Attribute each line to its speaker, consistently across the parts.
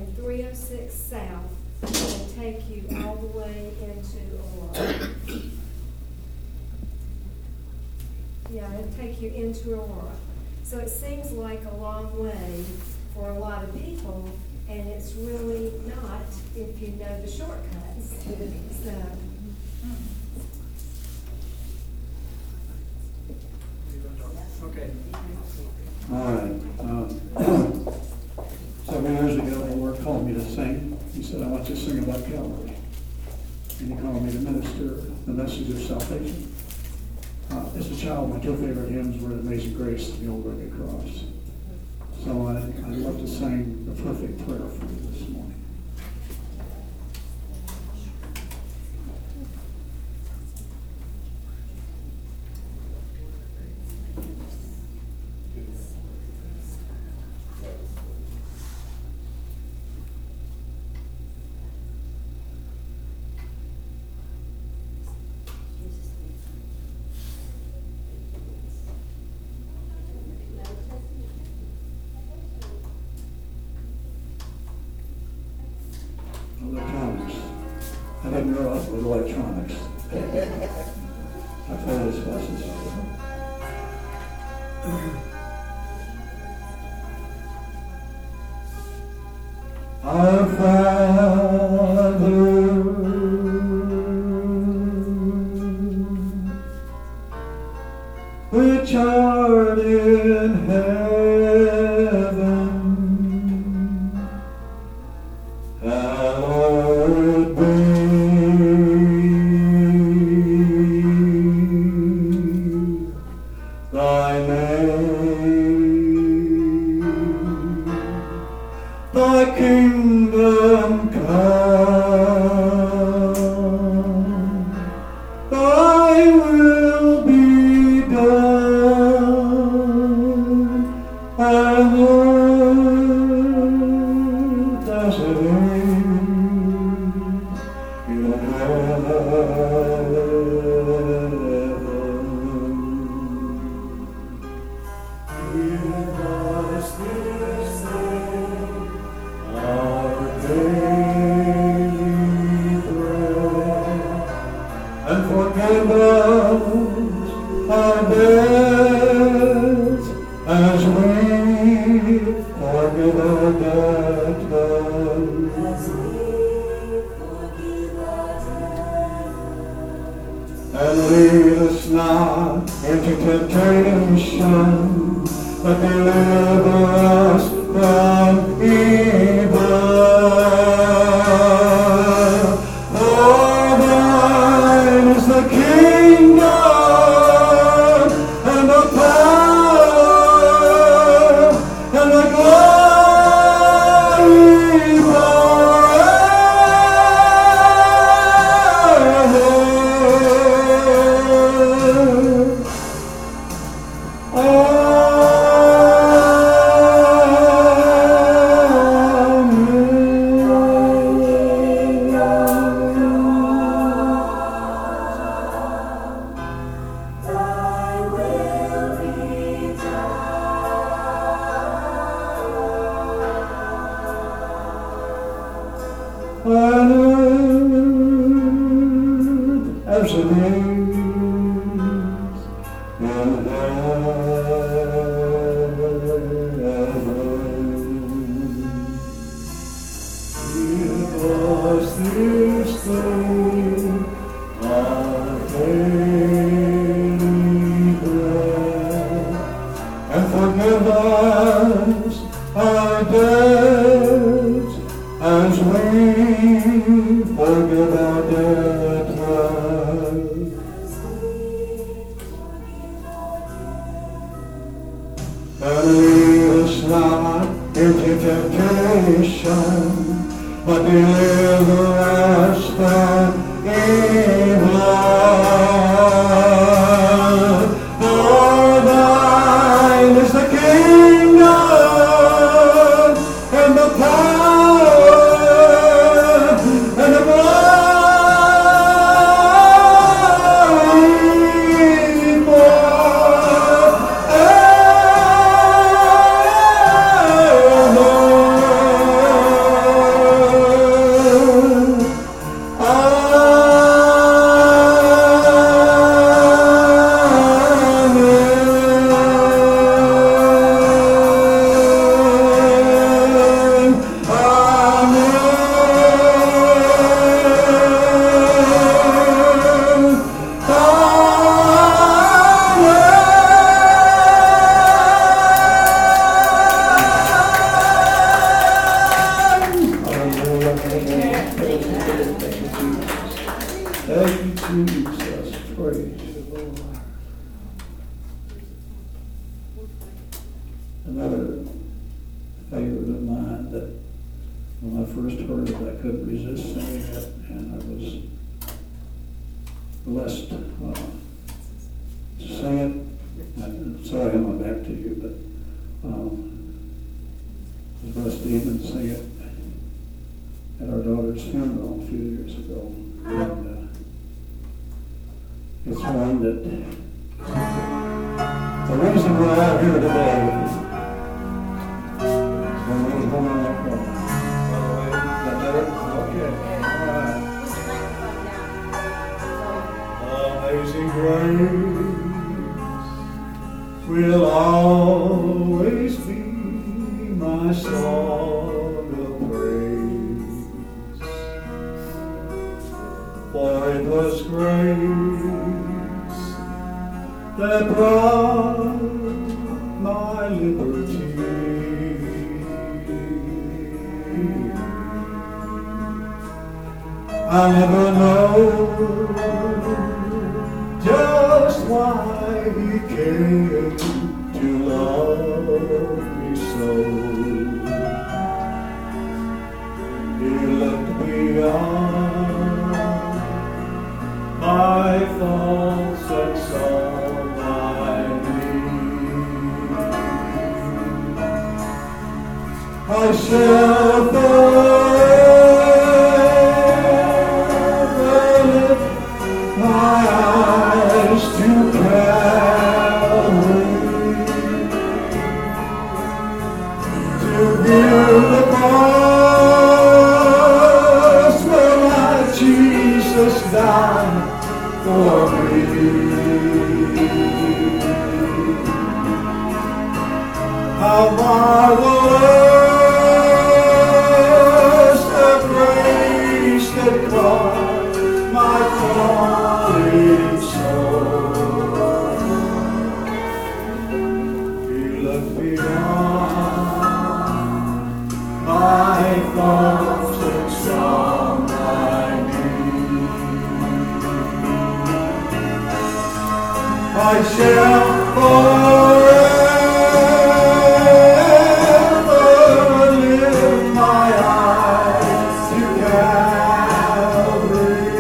Speaker 1: and 306 South and take you all the way into Aurora. Yeah, it'll take you into Aurora. So it seems like a long way for a lot of people, and it's really not if you know the shortcuts. So.
Speaker 2: Okay.
Speaker 3: All right. Several years ago, the Lord called me to sing. He said, I want you to sing about Calvary. And he called me to minister the message of salvation. As a child, my two favorite hymns were Amazing Grace and the Old Rugged Cross. So I'd love to sing the perfect prayer for you this morning. Electronics. I didn't grow up with electronics. I played as fast as I could. Our Father, which art in heaven, hallowed be thy name, thy kingdom come, thy will be done, on earth as it is in heaven. Give us this day our daily bread, and forgive us our debts as we forgive our debtors. And lead us not into temptation, but deliver us from evil. For thine is the kingdom, and the power, and the glory forever. On earth as it is in heaven. Give us this day our daily bread, and forgive us our debts as we forgive our debtors. And lead us not into temptation, but deliver us from evil. For thine is the kingdom, and the power, and the glory forever. Jesus, praise the Lord. Another favorite of mine that when I first heard it, I couldn't resist singing it, and I was blessed to sing it. I'm sorry, I'm back to you, but I was blessed to even sing it at our daughter's funeral a few years ago. And it's one that the reason we're out here today is when we was going on that cross. Is that better? Okay. All right. Amazing grace will always be my song of praise. For it was grace that brought my liberty. I never know just why he came to love me so. He looked beyond my faults and saw my need. I shall forever lift my eyes to Calvary, to view the cross where my Jesus died for me. How marvelous the grace that brought my falling soul. He looked beyond my faults and saw my need. I shall forever lift my eyes to Calvary,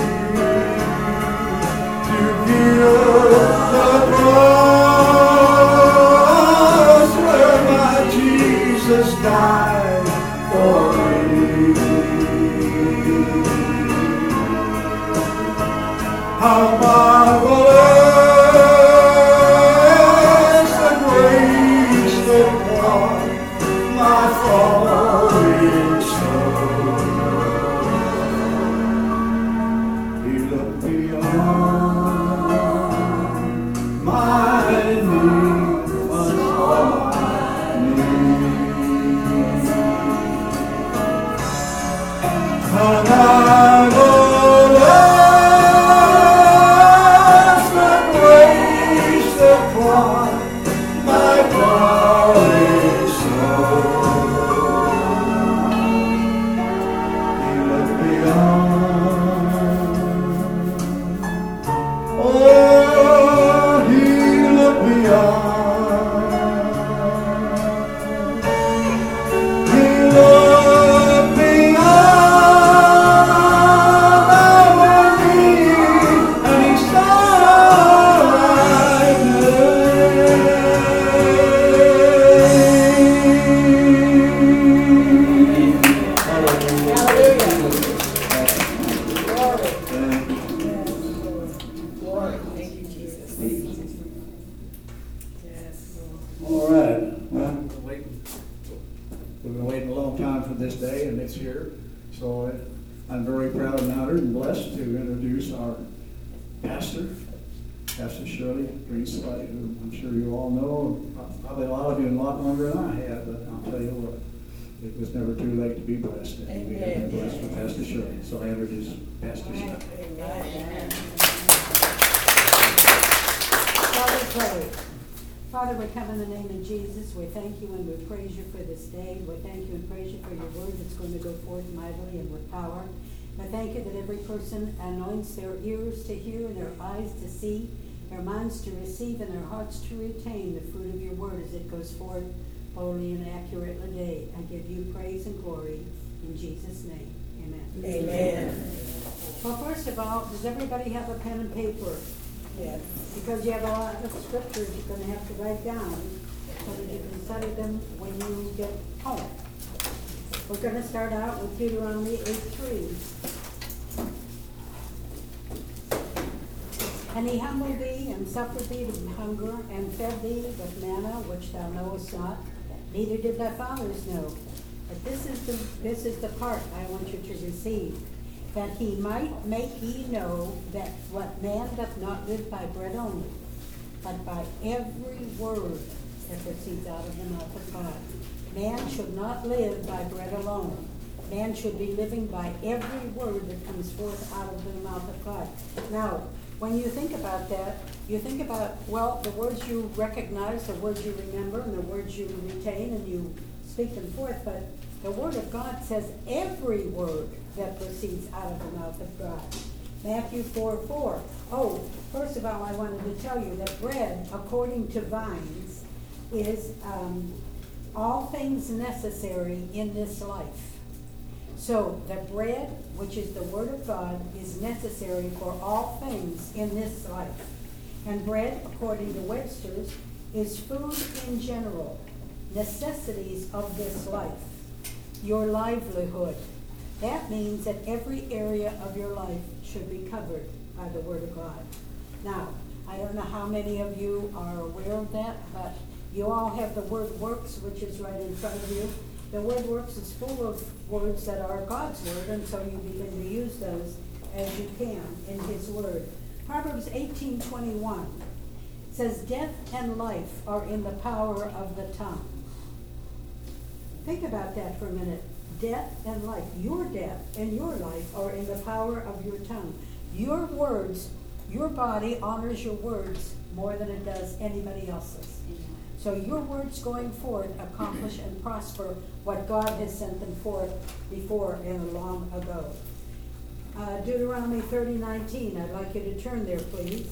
Speaker 3: to view the cross where my Jesus died for me. How marvelous the grace that brought my falling soul. He looked beyond my need, saw my need. How marvelous my falling soul. He looked beyond. Oh, he looked beyond. He looked beyond our need, and he saw right there. All right. Well, we've been waiting a long time for this day, and it's here. So I'm very proud and honored and blessed to introduce our pastor, Pastor Shirley Greenslade, who I'm sure you all know. Probably a lot of you a lot longer than I have, but I'll tell you what, it was never too late to be blessed. And we have been blessed with Pastor Shirley. So I introduce Pastor Shirley.
Speaker 4: Amen. Father, pray. Father, we come in the name of Jesus. We thank you and we praise you for this day. We thank you and praise you for your word that's going to go forth mightily and with power. I thank you that every person anoints their ears to hear and their eyes to see, their minds to receive and their hearts to retain the fruit of your word as it goes forth boldly and accurately today. I give you praise and glory in Jesus' name. Amen.
Speaker 5: Amen.
Speaker 4: Well, first of all, does everybody have a pen and paper?
Speaker 5: Yes.
Speaker 4: Because you have a lot of scriptures you're going to have to write down so that you can study them when you get home. We're going to start out with Deuteronomy 8:3. And he humbled thee, and suffered thee to hunger, and fed thee with manna which thou knowest not, neither did thy fathers know. But this is the part I want you to receive, that he might make ye know that what man doth not live by bread only, but by every word that proceeds out of the mouth of God. Man should not live by bread alone. Man should be living by every word that comes forth out of the mouth of God. Now, when you think about that, you think about, well, the words you recognize, the words you remember, and the words you retain, and you speak them forth, but the Word of God says every word that proceeds out of the mouth of God. Matthew 4:4. Oh, first of all, I wanted to tell you that bread, according to Vines, is all things necessary in this life. So the bread, which is the Word of God, is necessary for all things in this life. And bread, according to Webster's, is food in general, necessities of this life, your livelihood. That means that every area of your life should be covered by the Word of God. Now, I don't know how many of you are aware of that, but you all have the Word Works, which is right in front of you. The Word Works is full of words that are God's Word, and so you begin to use those as you can in His Word. Proverbs 18:21 says, death and life are in the power of the tongue. Think about that for a minute. Death and life, your death and your life are in the power of your tongue. Your words, your body honors your words more than it does anybody else's. So your words going forth accomplish and prosper what God has sent them forth before and long ago. Deuteronomy 30:19. I'd like you to turn there, please.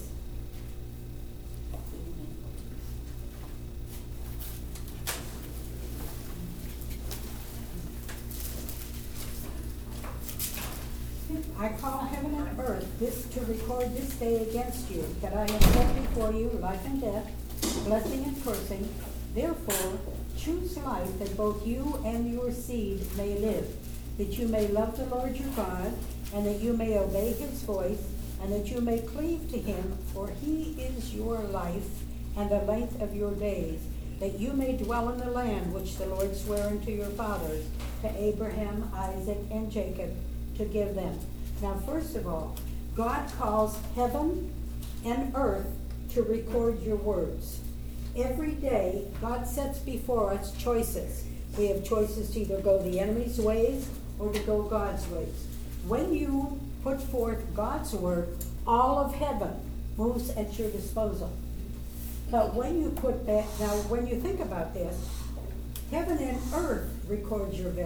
Speaker 4: I call heaven and earth this to record this day against you, that I have set before you life and death, blessing and cursing. Therefore, choose life that both you and your seed may live, that you may love the Lord your God, and that you may obey his voice, and that you may cleave to him, for he is your life and the length of your days, that you may dwell in the land which the Lord sware unto your fathers, to Abraham, Isaac, and Jacob, to give them. Now, first of all, God calls heaven and earth to record your words. Every day, God sets before us choices. We have choices to either go the enemy's ways or to go God's ways. When you put forth God's word, all of heaven moves at your disposal. But when you put that, now when you think about this, heaven and earth records your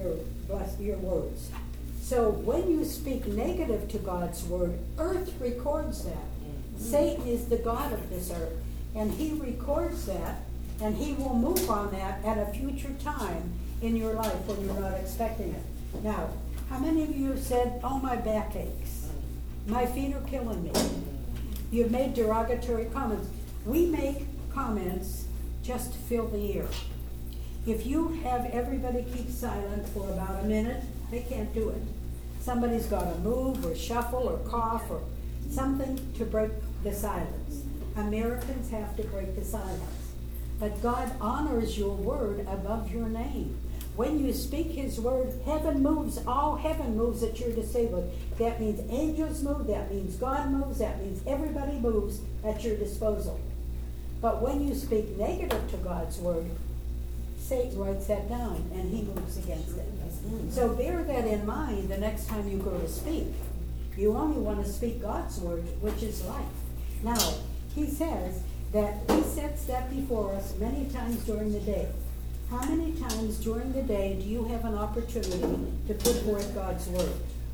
Speaker 4: words. So when you speak negative to God's word, earth records that. Satan is the god of this earth, and he records that, and he will move on that at a future time in your life when you're not expecting it. Now, how many of you have said, oh, my back aches, my feet are killing me? You've made derogatory comments. We make comments just to fill the air. If you have everybody keep silent for about a minute, they can't do it. Somebody's got to move or shuffle or cough or something to break the silence. Americans have to break the silence. But God honors your word above your name. When you speak his word, heaven moves. All heaven moves at your disposal. That means angels move. That means God moves. That means everybody moves at your disposal. But when you speak negative to God's word, Satan writes that down and he moves against it. So bear that in mind the next time you go to speak. You only want to speak God's word, which is life. Now, he says that he sets that before us many times during the day. How many times during the day do you have an opportunity to put forth God's word?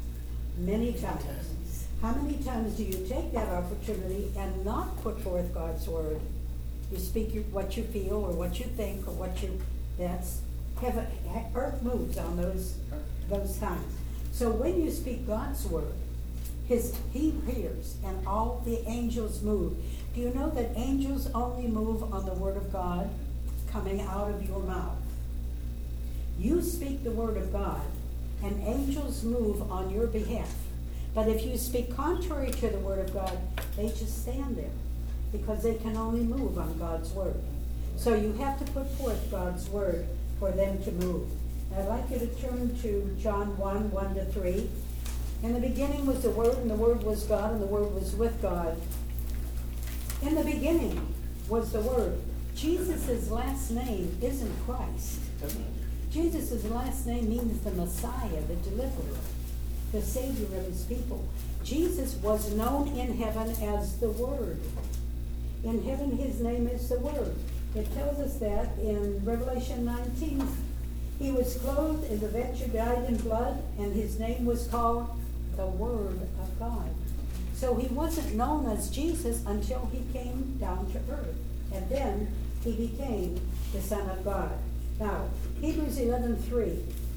Speaker 4: Many times. How many times do you take that opportunity and not put forth God's word? You speak what you feel or what you think or that's heaven, earth moves on those times. So when you speak God's word, he hears and all the angels move. Do you know that angels only move on the word of God coming out of your mouth? You speak the word of God and angels move on your behalf. But if you speak contrary to the word of God, they just stand there because they can only move on God's word. So you have to put forth God's word for them to move. I'd like you to turn to John 1:1-3. In the beginning was the Word, and the Word was God, and the Word was with God. In the beginning was the Word. Jesus' last name isn't Christ. Jesus' last name means the Messiah, the deliverer, the Savior of his people. Jesus was known in heaven as the Word. In heaven, his name is the Word. It tells us that in Revelation 19. He was clothed in the vesture dyed in blood, and his name was called the Word of God. So he wasn't known as Jesus until he came down to earth. And then he became the Son of God. Now, Hebrews 11:3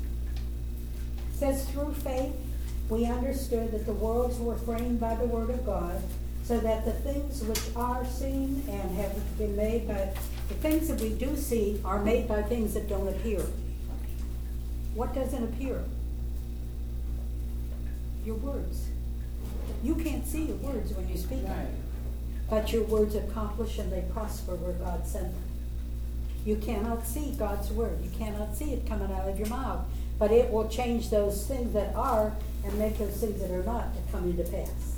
Speaker 4: says, through faith we understood that the worlds were framed by the Word of God, so that the things which are seen and have been made by, the things that we do see are made by things that don't appear. What doesn't appear? Your words. You can't see your words when you speak them. But your words accomplish and they prosper where God sent them. You cannot see God's word. You cannot see it coming out of your mouth. But it will change those things that are and make those things that are not to come into pass.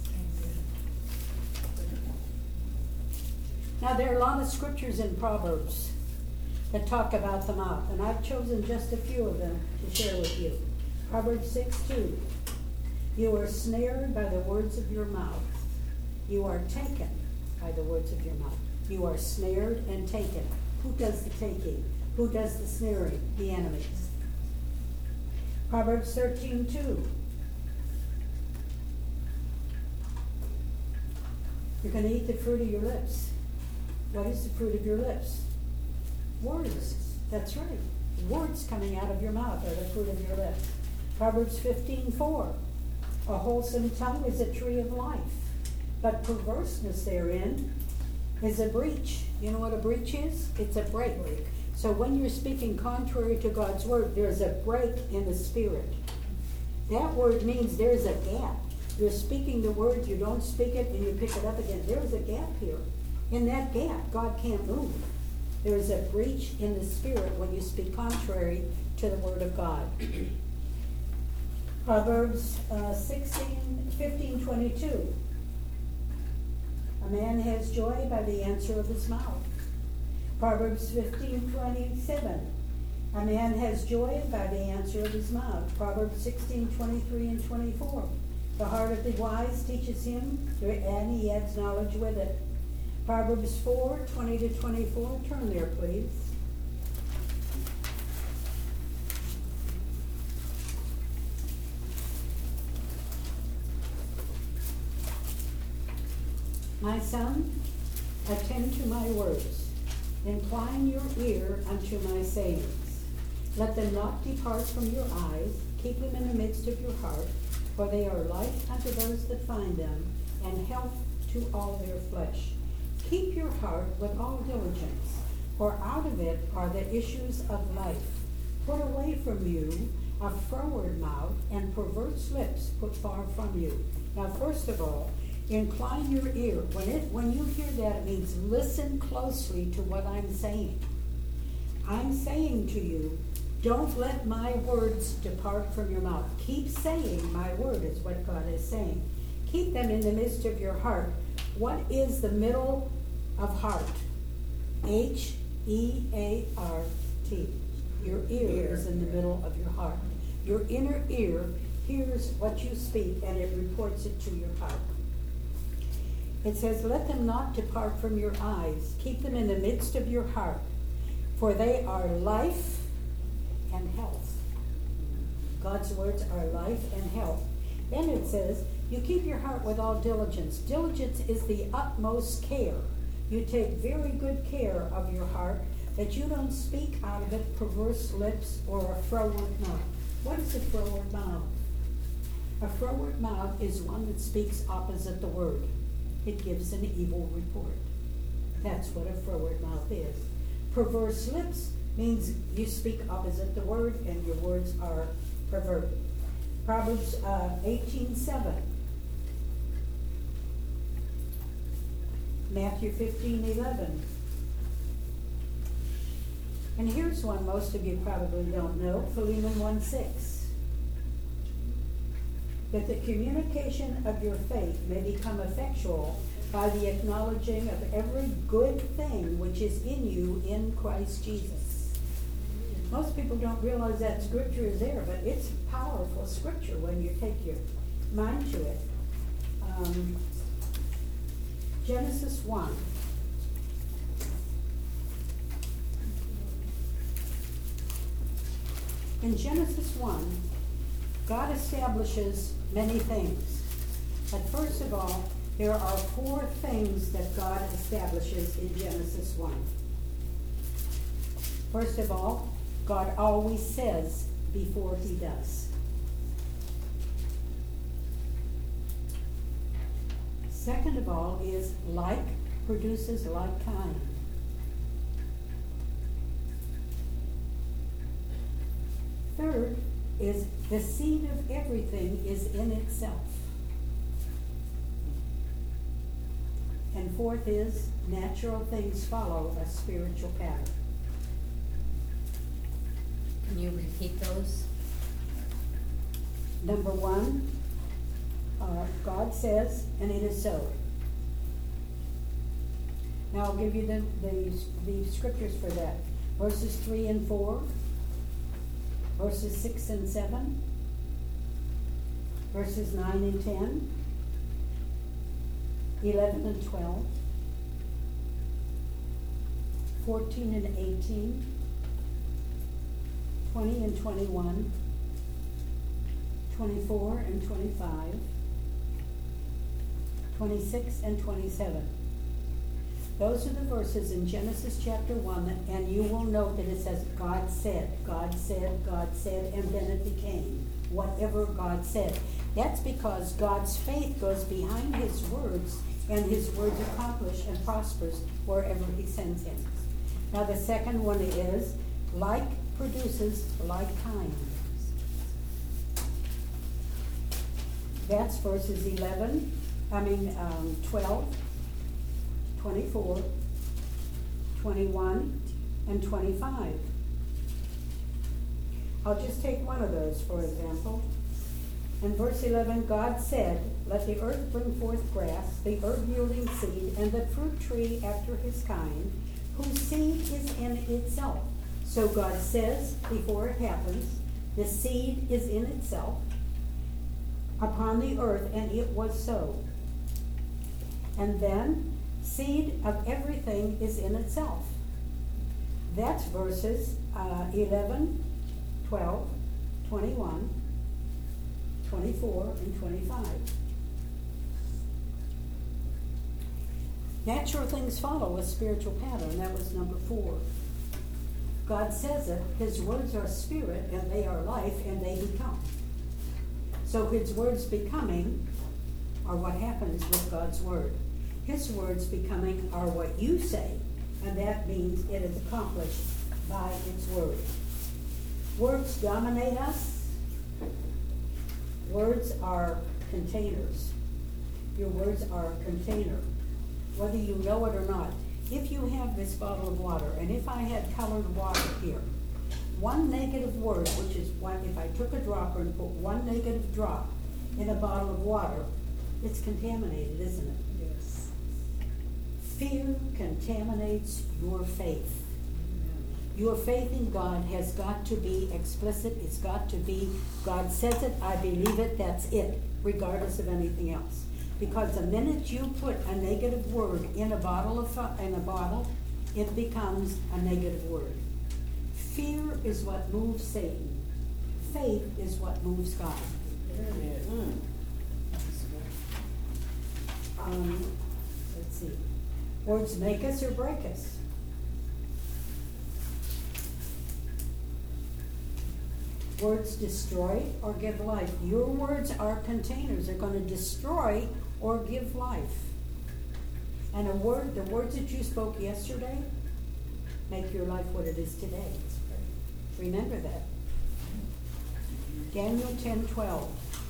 Speaker 4: Now there are a lot of scriptures in Proverbs that talk about the mouth. And I've chosen just a few of them to share with you. Proverbs 6:2. You are snared by the words of your mouth. You are taken by the words of your mouth. You are snared and taken. Who does the taking? Who does the snaring? The enemies. Proverbs 13:2. You're going to eat the fruit of your lips. What is the fruit of your lips? Words. That's right. Words coming out of your mouth are the fruit of your lips. Proverbs 15:4. A wholesome tongue is a tree of life, but perverseness therein is a breach. You know what a breach is? It's a break. So when you're speaking contrary to God's word, there's a break in the spirit. That word means there's a gap. You're speaking the word, you don't speak it, and you pick it up again. There's a gap here. In that gap, God can't move. There's a breach in the spirit when you speak contrary to the word of God. Proverbs 15:22. A man has joy by the answer of his mouth. Proverbs 15:27. A man has joy by the answer of his mouth. Proverbs 16:23 and 24. The heart of the wise teaches him, and he adds knowledge with it. Proverbs 4:20-24. Turn there, please. My son, attend to my words. Incline your ear unto my sayings. Let them not depart from your eyes. Keep them in the midst of your heart, for they are life unto those that find them, and health to all their flesh. Keep your heart with all diligence, for out of it are the issues of life. Put away from you a froward mouth, and perverse lips put far from you. Now, first of all, incline your ear. When you hear that, it means listen closely to what I'm saying. I'm saying to you, don't let my words depart from your mouth. Keep saying my word is what God is saying. Keep them in the midst of your heart. What is the middle of heart? H-E-A-R-T. Your ear is in the middle of your heart. Your inner ear hears what you speak and it reports it to your heart. It says, let them not depart from your eyes. Keep them in the midst of your heart, for they are life and health. God's words are life and health. Then it says, you keep your heart with all diligence. Diligence is the utmost care. You take very good care of your heart, that you don't speak out of it perverse lips or a froward mouth. What is a froward mouth? A froward mouth is one that speaks opposite the word. It gives an evil report. That's what a froward mouth is. Perverse lips means you speak opposite the word and your words are perverted. Proverbs 18:7. Matthew 15:11. And here's one most of you probably don't know, Philemon 1:6. That the communication of your faith may become effectual by the acknowledging of every good thing which is in you in Christ Jesus. Most people don't realize that scripture is there, but it's powerful scripture when you take your mind to it. Genesis 1. In Genesis 1, God establishes many things. But first of all, there are 4 things that God establishes in Genesis 1. First of all, God always says before he does. Second of all is like produces like kind. Third is the seed of everything is in itself. And fourth is natural things follow a spiritual pattern.
Speaker 5: Can you repeat those?
Speaker 4: Number 1, God says, and it is so. Now I'll give you the scriptures for that. Verses 3 and 4, verses 6 and 7, verses 9 and 10, 11 and 12, 14 and 18, 20 and 21, 24 and 25, 26 and 27. Those are the verses in Genesis chapter 1, and you will note that it says, God said, God said, God said, and then it became whatever God said. That's because God's faith goes behind his words, and his words accomplish and prospers wherever he sends him. Now the second one is, like produces like kind. That's verses 12, 24, 21, and 25. I'll just take one of those, for example. In verse 11, God said, let the earth bring forth grass, the herb yielding seed, and the fruit tree after his kind, whose seed is in itself. So God says, before it happens, the seed is in itself upon the earth, and it was so. And then, seed of everything is in itself. That's verses 11, 12, 21, 24, and 25. Natural things follow a spiritual pattern. That was number 4. God says it. His words are spirit, and they are life, and they become. So his words becoming are what happens with God's word. His words becoming are what you say, and that means it is accomplished by its word. Words dominate us. Words are containers. Your words are a container, whether you know it or not. If you have this bottle of water, and if I had colored water here, one negative word, which is one, if I took a dropper and put one negative drop in a bottle of water, it's contaminated, isn't it?
Speaker 2: Yes.
Speaker 4: Fear contaminates your faith. Your faith in God has got to be explicit. It's got to be, God says it, I believe it, that's it, regardless of anything else. Because the minute you put a negative word in a bottle, it becomes a negative word. Fear is what moves Satan. Faith is what moves God. let's see, words make us or break us. Words destroy or give life. Your words are containers. They're going to destroy or give life. And the words that you spoke yesterday make your life what it is today. Remember that. Daniel 10:12.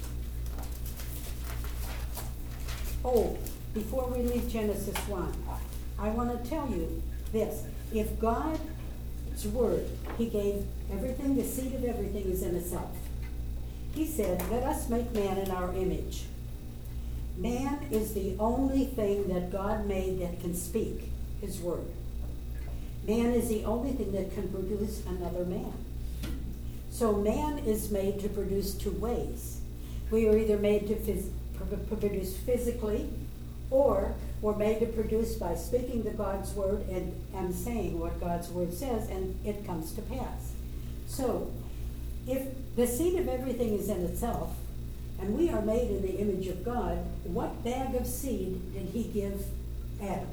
Speaker 4: Oh, before we leave Genesis 1, I want to tell you this. If God's word, he gave everything, the seed of everything is in itself. He said, let us make man in our image. Man is the only thing that God made that can speak his word. Man is the only thing that can produce another man. So man is made to produce two ways. We are either made to produce physically, or we're made to produce by speaking the God's word and saying what God's word says, and it comes to pass. So, if the seed of everything is in itself, and we are made in the image of God, what bag of seed did he give Adam?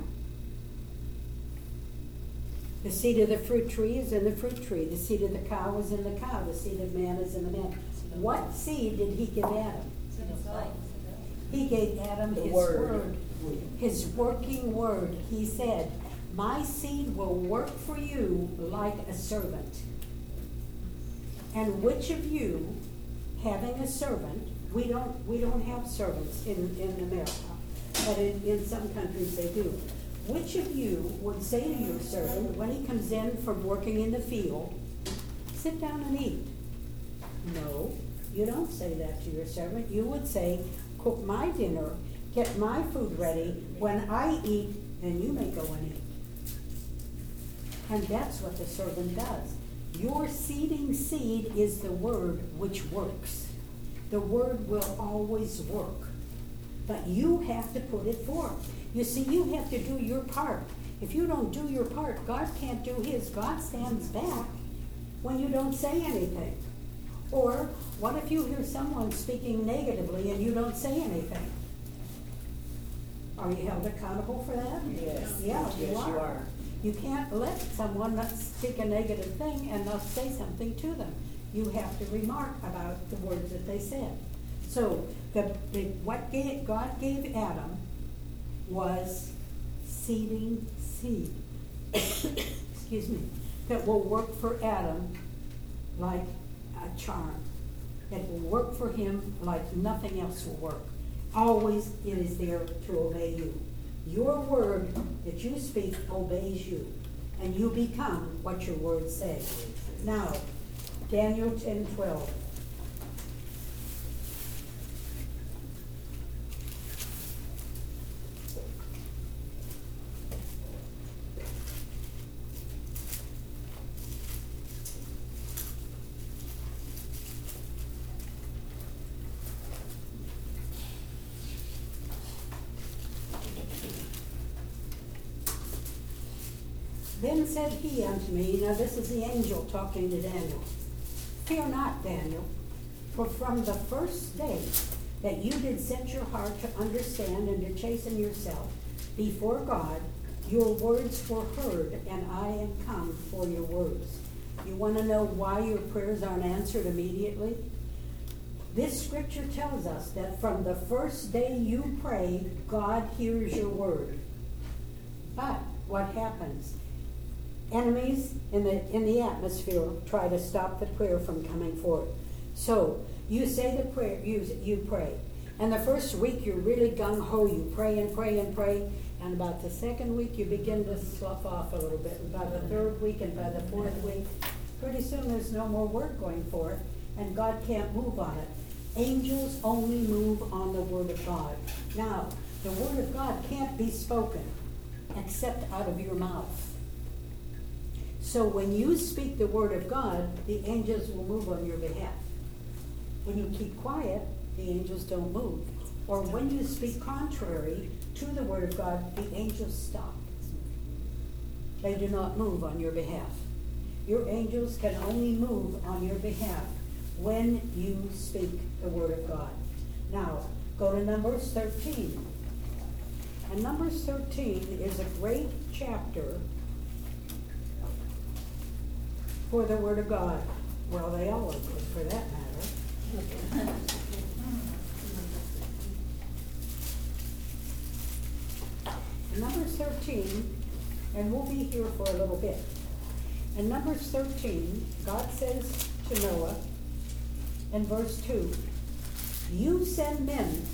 Speaker 4: The seed of the fruit tree is in the fruit tree. The seed of the cow is in the cow. The seed of man is in the man. What seed did he give Adam? He gave Adam his word, his working word. He said, my seed will work for you like a servant. And which of you, having a servant, we don't have servants in America, but in some countries they do. Which of you would say to your servant when he comes in from working in the field, sit down and eat? No, you don't say that to your servant. You would say, cook my dinner, get my food ready. When I eat, then you may go and eat. And that's what the servant does. Your seeding seed is the word which works. The word will always work. But you have to put it forth. You see, you have to do your part. If you don't do your part, God can't do his. God stands back when you don't say anything. Or what if you hear someone speaking negatively and you don't say anything? Are you held accountable for that?
Speaker 6: Yes.
Speaker 4: Yeah,
Speaker 6: Yes,
Speaker 4: you are.
Speaker 6: you are.
Speaker 4: You can't let someone not speak a negative thing and not say something to them. You have to remark about the words that they said. So what God gave Adam was seeding seed. Excuse me. That will work for Adam like a charm. It will work for him like nothing else will work. Always it is there to obey you. Your word that you speak obeys you, and you become what your words say. Now, Daniel 10:12. Then said he unto me, now this is the angel talking to Daniel, fear not, Daniel, for from the first day that you did set your heart to understand and to chasten yourself before God, your words were heard, and I am come for your words. You want to know why your prayers aren't answered immediately? This scripture tells us that from the first day you pray, God hears your word. But what happens? Enemies in the atmosphere try to stop the prayer from coming forth. So you say the prayer, you pray. And the first week you're really gung-ho, you pray and pray and pray. And about the second week you begin to slough off a little bit. And by the third week and by the fourth week, pretty soon there's no more word going forth, and God can't move on it. Angels only move on the word of God. Now, the word of God can't be spoken except out of your mouth. So when you speak the word of God, the angels will move on your behalf. When you keep quiet, the angels don't move. Or when you speak contrary to the word of God, the angels stop. They do not move on your behalf. Your angels can only move on your behalf when you speak the word of God. Now, go to Numbers 13. And Numbers 13 is a great chapter for the Word of God. Well, they all are good for that matter. In Numbers 13, and we'll be here for a little bit. In Numbers 13, God says to Noah in verse 2, you send men,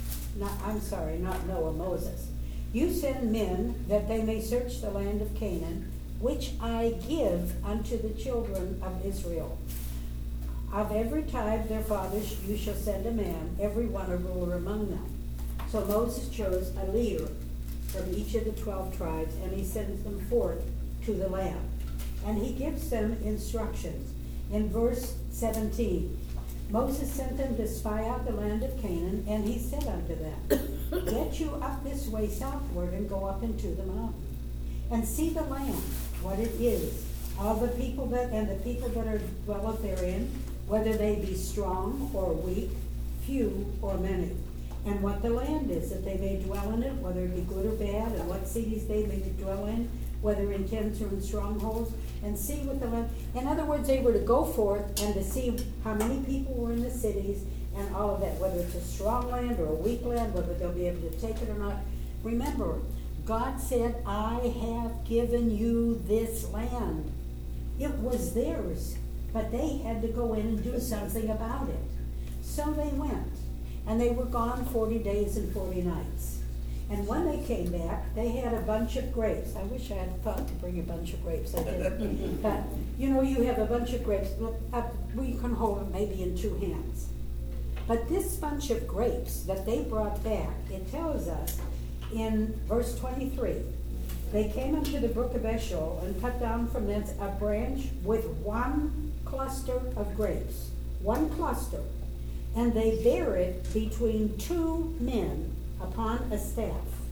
Speaker 4: not Noah, Moses. You send men that they may search the land of Canaan, which I give unto the children of Israel. Of every tribe their fathers you shall send a man, every one a ruler among them. So Moses chose a leader from each of the 12 tribes, and he sends them forth to the land. And he gives them instructions. In verse 17, Moses sent them to spy out the land of Canaan, and he said unto them, get you up this way southward, and go up into the mountain, and see the land, what it is, all the people that are dwelleth therein, whether they be strong or weak, few or many, and what the land is, that they may dwell in it, whether it be good or bad, and what cities they may dwell in, whether in tents or in strongholds, and see what the land. In other words, they were to go forth and to see how many people were in the cities and all of that, whether it's a strong land or a weak land, whether they'll be able to take it or not. Remember, God said, I have given you this land. It was theirs, but they had to go in and do something about it. So they went, and they were gone 40 days and 40 nights. And when they came back, they had a bunch of grapes. I wish I had thought to bring a bunch of grapes. I didn't. But, you have a bunch of grapes. We can hold them maybe in 2 hands. But this bunch of grapes that they brought back, it tells us in verse 23, they came unto the brook of Eshcol and cut down from thence a branch with 1 cluster of grapes. 1 cluster. And they bear it between 2 men upon a staff.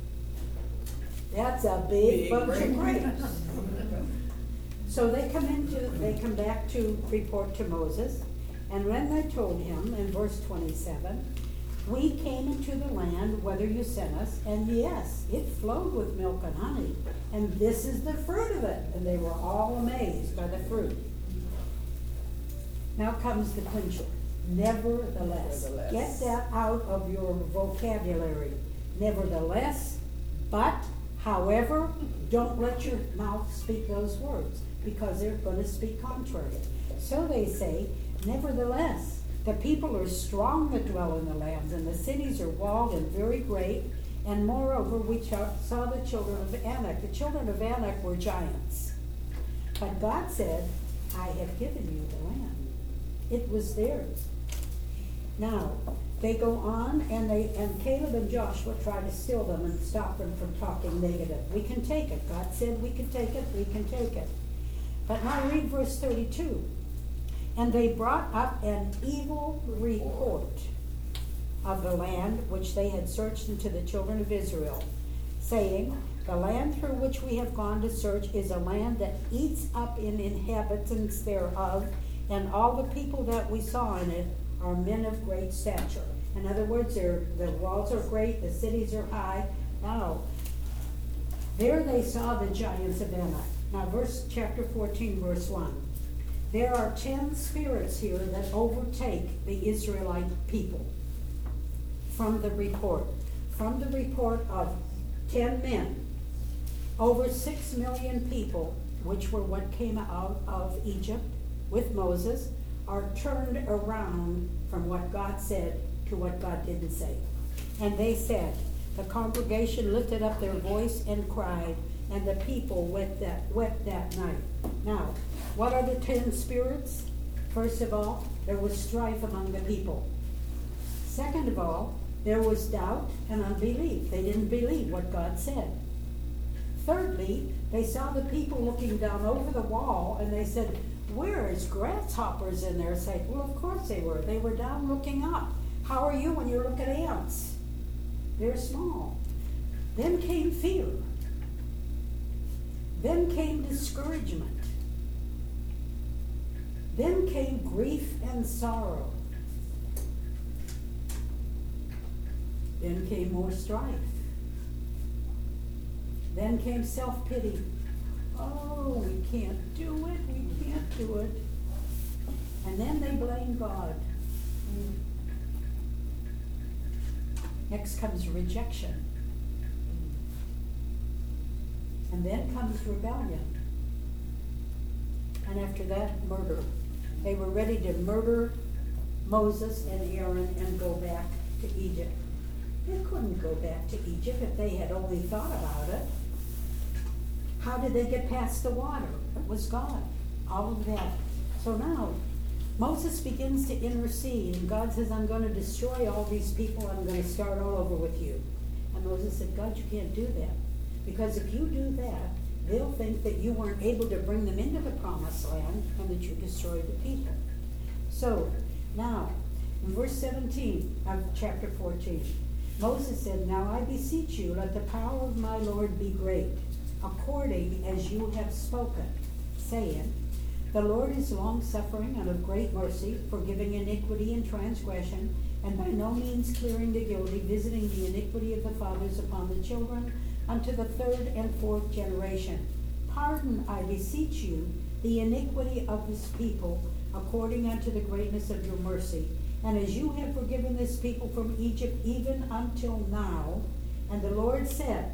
Speaker 4: That's a big bunch of grapes. So they come back to report to Moses, and when they told him in verse 27, we came into the land whither you sent us, and yes, it flowed with milk and honey, and this is the fruit of it. And they were all amazed by the fruit. Now comes the clincher. Nevertheless. Get that out of your vocabulary. Nevertheless, but, however, don't let your mouth speak those words, because they're going to speak contrary. So they say, nevertheless, the people are strong that dwell in the lands, and the cities are walled and very great. And moreover, we saw the children of Anak. The children of Anak were giants. But God said, I have given you the land. It was theirs. Now, they go on, and Caleb and Joshua try to still them and stop them from talking negative. We can take it. God said we can take it. We can take it. But now read verse 32. And they brought up an evil report of the land which they had searched unto the children of Israel, saying, the land through which we have gone to search is a land that eats up in inhabitants thereof, and all the people that we saw in it are men of great stature. In other words, the walls are great, the cities are high. Now, there they saw the giants of Anak. Now, chapter 14, verse 1. There are 10 spirits here that overtake the Israelite people from the report. From the report of 10 men, over 6 million people, which were what came out of Egypt with Moses, are turned around from what God said to what God didn't say. And they said, the congregation lifted up their voice and cried, and the people wept that night. Now, what are the 10 spirits? First of all, there was strife among the people. Second of all, there was doubt and unbelief. They didn't believe what God said. Thirdly, they saw the people looking down over the wall, and they said, where is grasshoppers in there? Say, well, of course they were. They were down looking up. How are you when you look at ants? They're small. Then came fear. Then came discouragement. Then came grief and sorrow. Then came more strife. Then came self-pity. Oh, we can't do it, we can't do it. And then they blame God. Next comes rejection. And then comes rebellion. And after that, murder. They were ready to murder Moses and Aaron and go back to Egypt. They couldn't go back to Egypt if they had only thought about it. How did they get past the water? It was God. All of that. So now, Moses begins to intercede, and God says, I'm going to destroy all these people. I'm going to start all over with you. And Moses said, God, you can't do that. Because if you do that, they'll think that you weren't able to bring them into the promised land and that you destroyed the people. So, now, in verse 17 of chapter 14, Moses said, Now I beseech you, let the power of my Lord be great, according as you have spoken, saying, The Lord is long-suffering and of great mercy, forgiving iniquity and transgression, and by no means clearing the guilty, visiting the iniquity of the fathers upon the children, unto the third and fourth generation. Pardon, I beseech you, the iniquity of this people, according unto the greatness of your mercy. And as you have forgiven this people from Egypt even until now, and the Lord said,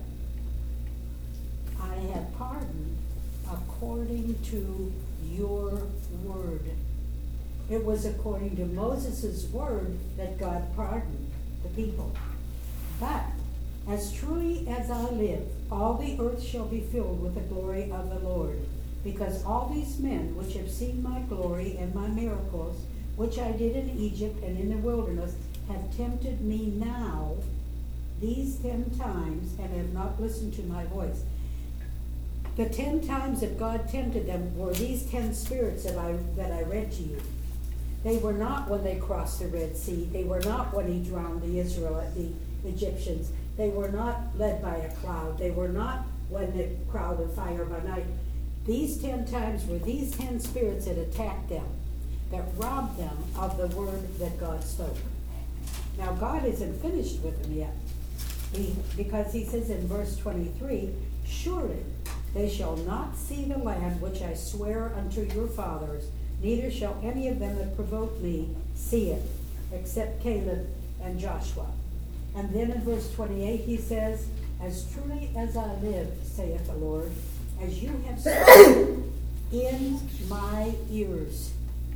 Speaker 4: I have pardoned according to your word. It was according to Moses' word that God pardoned the people. But as truly as I live, all the earth shall be filled with the glory of the Lord, because all these men which have seen my glory and my miracles, which I did in Egypt and in the wilderness, have tempted me now these 10 times, and have not listened to my voice. The 10 times that God tempted them were these 10 spirits that I read to you. They were not when they crossed the Red Sea. They were not when he drowned the Egyptians. They were not led by a cloud. They were not when the crowd of fire by night. These 10 times were these 10 spirits that attacked them, that robbed them of the word that God spoke. Now God isn't finished with them yet. Because he says in verse 23, Surely they shall not see the land which I swear unto your fathers, neither shall any of them that provoke me see it, except Caleb and Joshua. And then in verse 28 he says, As truly as I live, saith the Lord, as you have spoken in my ears.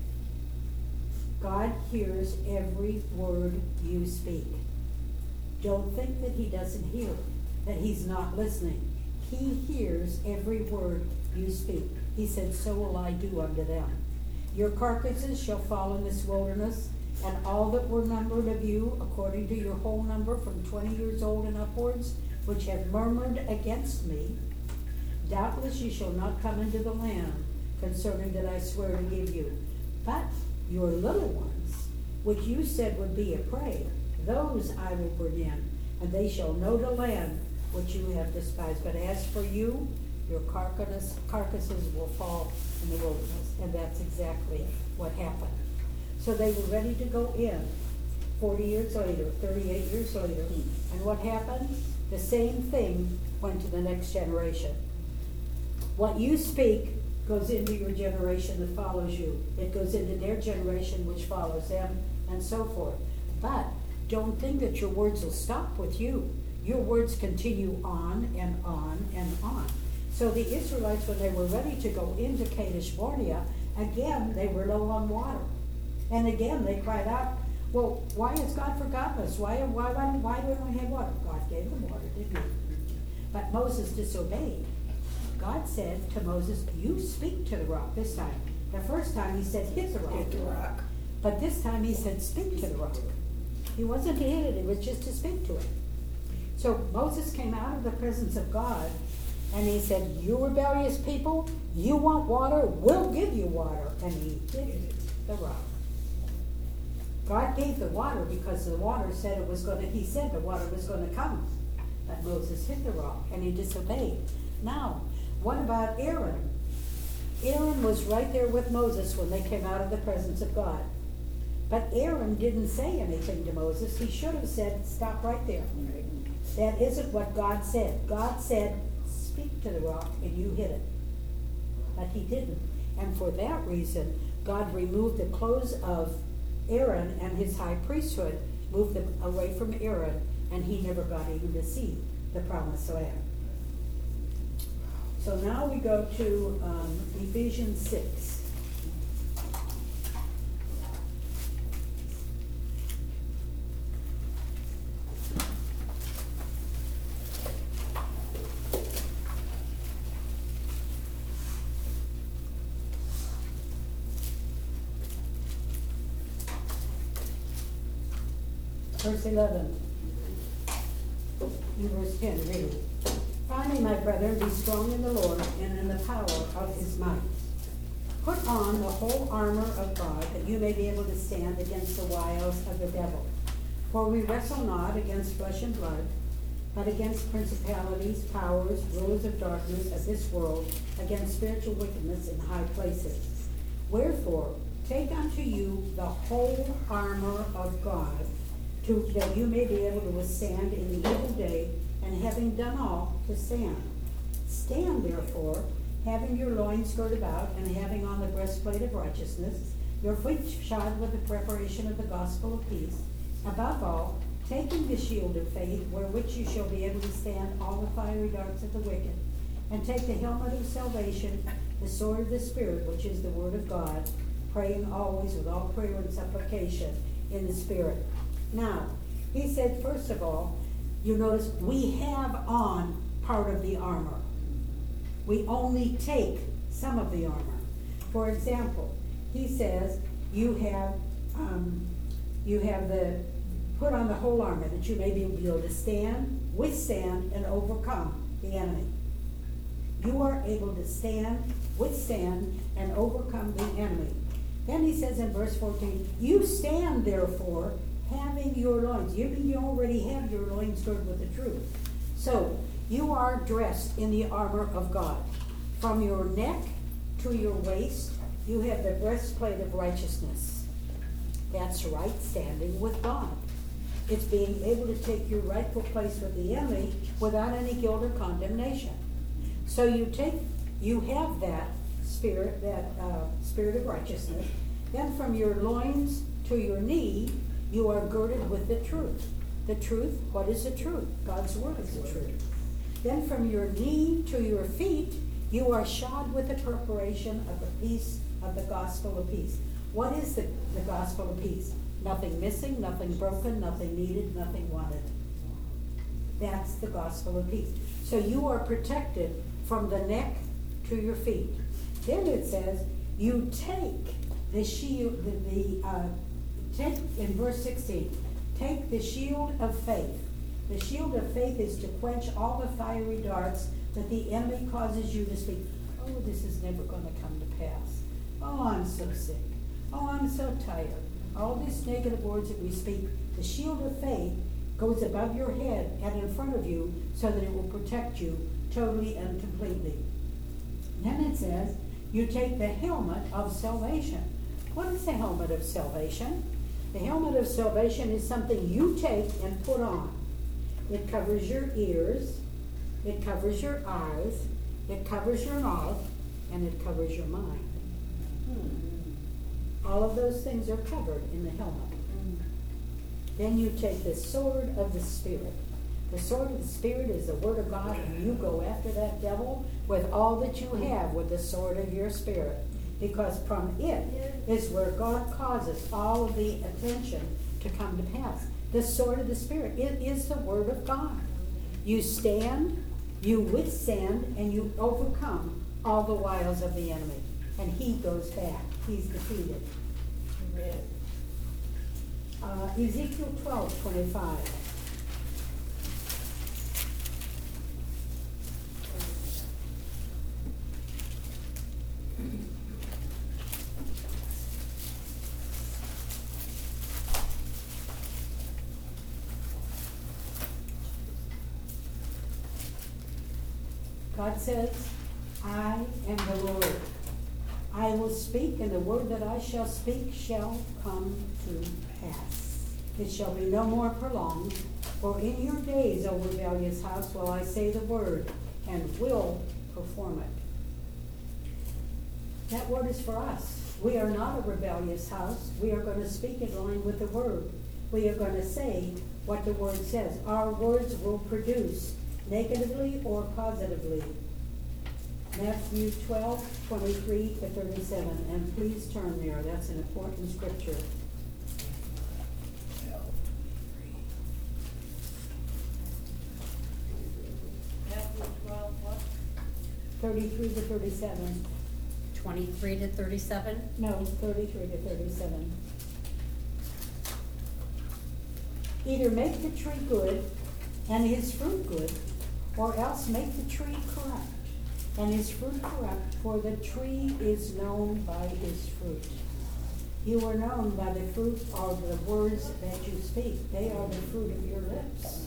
Speaker 4: God hears every word you speak. Don't think that he doesn't hear, that he's not listening. He hears every word you speak. He said, So will I do unto them. Your carcasses shall fall in this wilderness, and all that were numbered of you, according to your whole number, from 20 years old and upwards, which have murmured against me, doubtless ye shall not come into the land, concerning that I swear to give you. But your little ones, which you said would be a prey, those I will bring in, and they shall know the land which you have despised. But as for you, your carcasses will fall in the wilderness. And that's exactly what happened. So they were ready to go in 40 years later, 38 years later. And what happened? The same thing went to the next generation. What you speak goes into your generation that follows you. It goes into their generation which follows them, and so forth. But don't think that your words will stop with you. Your words continue on and on and on. So the Israelites, when they were ready to go into Kadesh Barnea, again they were low on water. And again they cried out, well, why has God forgotten us? Why don't we have water? God gave them water, didn't he? But Moses disobeyed. God said to Moses, you speak to the rock this time. The first time he said, hit the rock.
Speaker 2: Hit the rock.
Speaker 4: But this time he said, speak to the rock. He wasn't to hit it, it was just to speak to it. So Moses came out of the presence of God, and he said, you rebellious people, you want water? We'll give you water. And he hit the rock. God gave the water because the water said it was going to, he said the water was going to come. But Moses hit the rock, and he disobeyed. Now, what about Aaron? Aaron was right there with Moses when they came out of the presence of God. But Aaron didn't say anything to Moses. He should have said, stop right there. That isn't what God said. God said, speak to the rock and you hit it. But he didn't. And for that reason, God removed the clothes of Aaron and his high priesthood, moved them away from Aaron, and he never got even to see the promised land. So now we go to Ephesians 6. Verse 11. In verse 10, read. Finally, my brethren, be strong in the Lord and in the power of his might. Put on the whole armor of God, that you may be able to stand against the wiles of the devil. For we wrestle not against flesh and blood, but against principalities, powers, rulers of darkness of this world, against spiritual wickedness in high places. Wherefore, take unto you the whole armor of God, that you may be able to withstand in the evil day, and having done all, to stand. Stand therefore, having your loins girt about, and having on the breastplate of righteousness, your feet shod with the preparation of the gospel of peace. Above all, taking the shield of faith, wherewith you shall be able to stand all the fiery darts of the wicked, and take the helmet of salvation, the sword of the Spirit, which is the word of God, praying always with all prayer and supplication in the Spirit. Now, he said, first of all, you notice we have on part of the armor. We only take some of the armor. For example, he says you have put on the whole armor, that you may be able to stand, withstand, and overcome the enemy. You are able to stand, withstand, and overcome the enemy. Then he says in verse 14, you stand therefore, having your loins. You already have your loins girded with the truth. So you are dressed in the armor of God. From your neck to your waist, you have the breastplate of righteousness. That's right standing with God. It's being able to take your rightful place with the enemy without any guilt or condemnation. So you have that spirit of righteousness. Then from your loins to your knee, you are girded with the truth. The truth, what is the truth? God's word is the truth. Then from your knee to your feet, you are shod with the preparation of the peace of the gospel of peace. What is the gospel of peace? Nothing missing, nothing broken, nothing needed, nothing wanted. That's the gospel of peace. So you are protected from the neck to your feet. Then it says, you take the shield, take in verse 16, take the shield of faith. The shield of faith is to quench all the fiery darts that the enemy causes you to speak. Oh, this is never going to come to pass. Oh, I'm so sick. Oh, I'm so tired. All these negative words that we speak, the shield of faith goes above your head and in front of you so that it will protect you totally and completely. Then it says, you take the helmet of salvation. What is the helmet of salvation? The helmet of salvation is something you take and put on. It covers your ears, it covers your eyes, it covers your mouth, and it covers your mind. All of those things are covered in the helmet. Then you take the sword of the Spirit. The sword of the Spirit is the word of God, and you go after that devil with all that you have, with the sword of your spirit. Because from it is where God causes all of the attention to come to pass. The sword of the Spirit, it is the word of God. You stand, you withstand, and you overcome all the wiles of the enemy. And he goes back. He's defeated. Ezekiel 12:25. God says, I am the Lord. I will speak, and the word that I shall speak shall come to pass. It shall be no more prolonged, for in your days, O rebellious house, will I say the word, and will perform it. That word is for us. We are not a rebellious house. We are going to speak in line with the word. We are going to say what the word says. Our words will produce negatively or positively. Matthew 12:23-37. And please turn there. That's an important scripture.
Speaker 1: Matthew 12, what?
Speaker 4: 33-37.
Speaker 5: 23-37?
Speaker 4: No, 33-37. Either make the tree good and his fruit good, or else make the tree corrupt and his fruit corrupt, for the tree is known by his fruit. You are known by the fruit of the words that you speak. They are the fruit of your lips.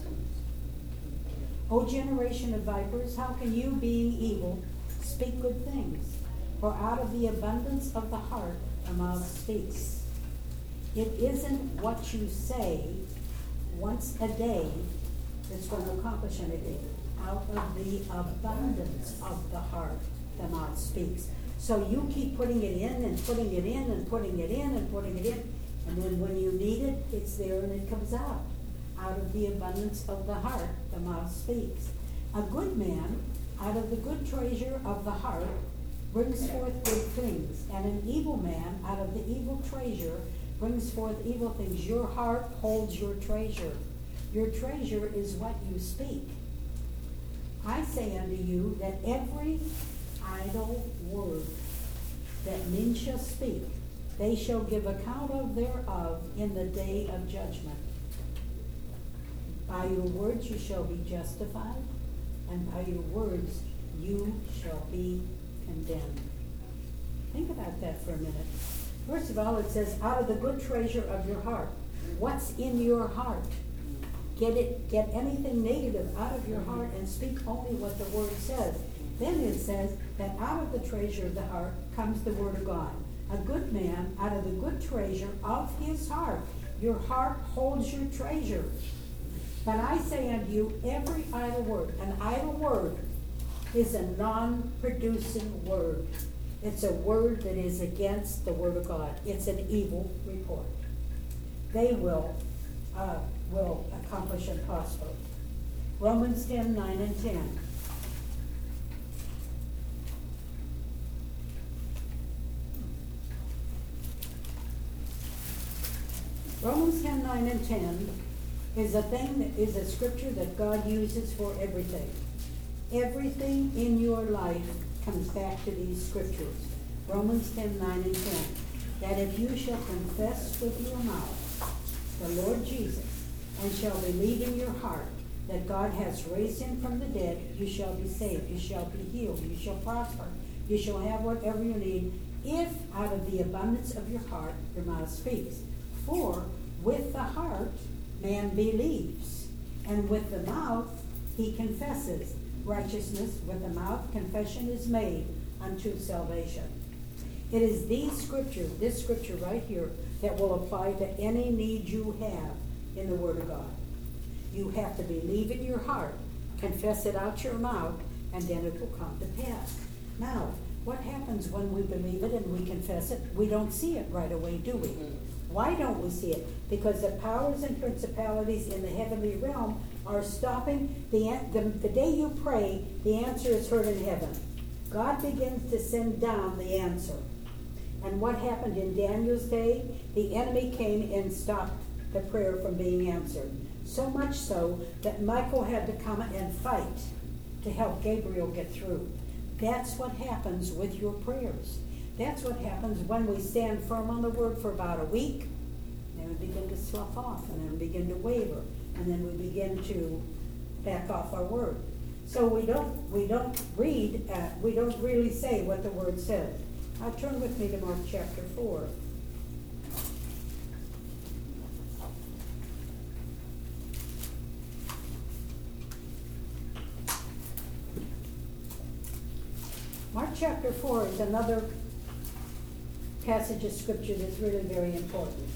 Speaker 4: O generation of vipers, how can you, being evil, speak good things? For out of the abundance of the heart, the mouth speaks. It isn't what you say once a day that's going to accomplish anything. Out of the abundance of the heart, the mouth speaks. So you keep putting it in and putting it in and putting it in and putting it in. And then when you need it, it's there and it comes out. Out of the abundance of the heart, the mouth speaks. A good man, out of the good treasure of the heart, brings forth good things. And an evil man, out of the evil treasure, brings forth evil things. Your heart holds your treasure. Your treasure is what you speak. I say unto you that every idle word that men shall speak, they shall give account of thereof in the day of judgment. By your words you shall be justified, and by your words you shall be condemned. Think about that for a minute. First of all, it says, out of the good treasure of your heart. What's in your heart? Get anything negative out of your heart and speak only what the word says. Then it says that out of the treasure of the heart comes the word of God. A good man, out of the good treasure of his heart. Your heart holds your treasure. But I say unto you, every idle word, an idle word is a non-producing word. It's a word that is against the word of God. It's an evil report. They will accomplish and prosper. Romans 10:9-10. Romans 10:9-10 is a scripture that God uses for everything. Everything in your life comes back to these scriptures. Romans 10:9-10. That if you shall confess with your mouth the Lord Jesus, and shall believe in your heart that God has raised him from the dead, you shall be saved, you shall be healed, you shall prosper, you shall have whatever you need, if out of the abundance of your heart your mouth speaks. For with the heart man believes, and with the mouth he confesses righteousness. With the mouth confession is made unto salvation. It is these scriptures, this scripture right here, that will apply to any need you have in the Word of God. You have to believe in your heart, confess it out your mouth, and then it will come to pass. Now, what happens when we believe it and we confess it? We don't see it right away, do we? Why don't we see it? Because the powers and principalities in the heavenly realm are stopping. The day you pray, the answer is heard in heaven. God begins to send down the answer. And what happened in Daniel's day? The enemy came and stopped the prayer from being answered. So much so that Michael had to come and fight to help Gabriel get through. That's what happens with your prayers. That's what happens when we stand firm on the word for about a week. Then we begin to slough off, and then we begin to waver, and then we begin to back off our word. So we don't read, we don't really say what the word says. Now turn with me to Mark chapter 4. Mark chapter 4 is another passage of scripture that's really very important.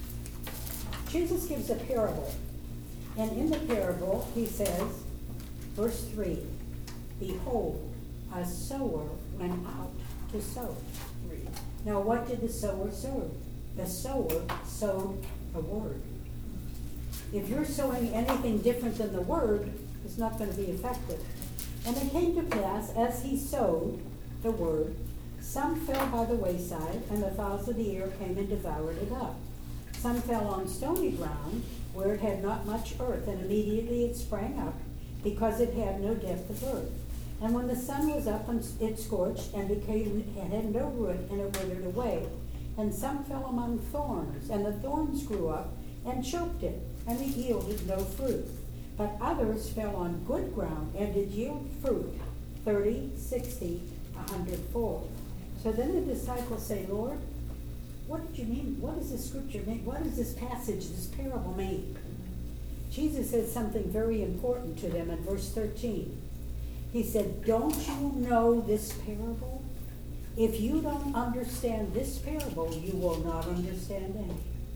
Speaker 4: Jesus gives a parable, and in the parable he says, Verse 3, behold, a sower went out to sow. Now what did the sower sow? The sower sowed a word. If you're sowing anything different than the word, it's not going to be effective. And it came to pass, as he sowed the word, some fell by the wayside, and the fowls of the air came and devoured it up. Some fell on stony ground, where it had not much earth, and immediately it sprang up, because it had no depth of earth. And when the sun was up, it scorched, and had no root, and it withered away. And some fell among thorns, and the thorns grew up and choked it, and it yielded no fruit. But others fell on good ground, and did yield fruit, 30, 60, 100-fold. So then the disciples say, Lord, what did you mean? What does this scripture mean? What does this passage, this parable mean? Jesus said something very important to them in verse 13. He said, don't you know this parable? If you don't understand this parable, you will not understand any.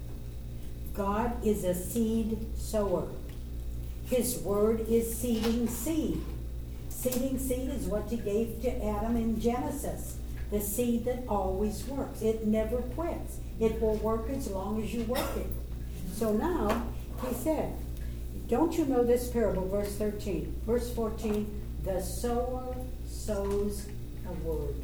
Speaker 4: God is a seed sower. His word is seeding seed. Seeding seed is what he gave to Adam in Genesis. The seed that always works. It never quits. It will work as long as you work it. So now, he said, don't you know this parable? Verse 13. Verse 14, the sower sows a word.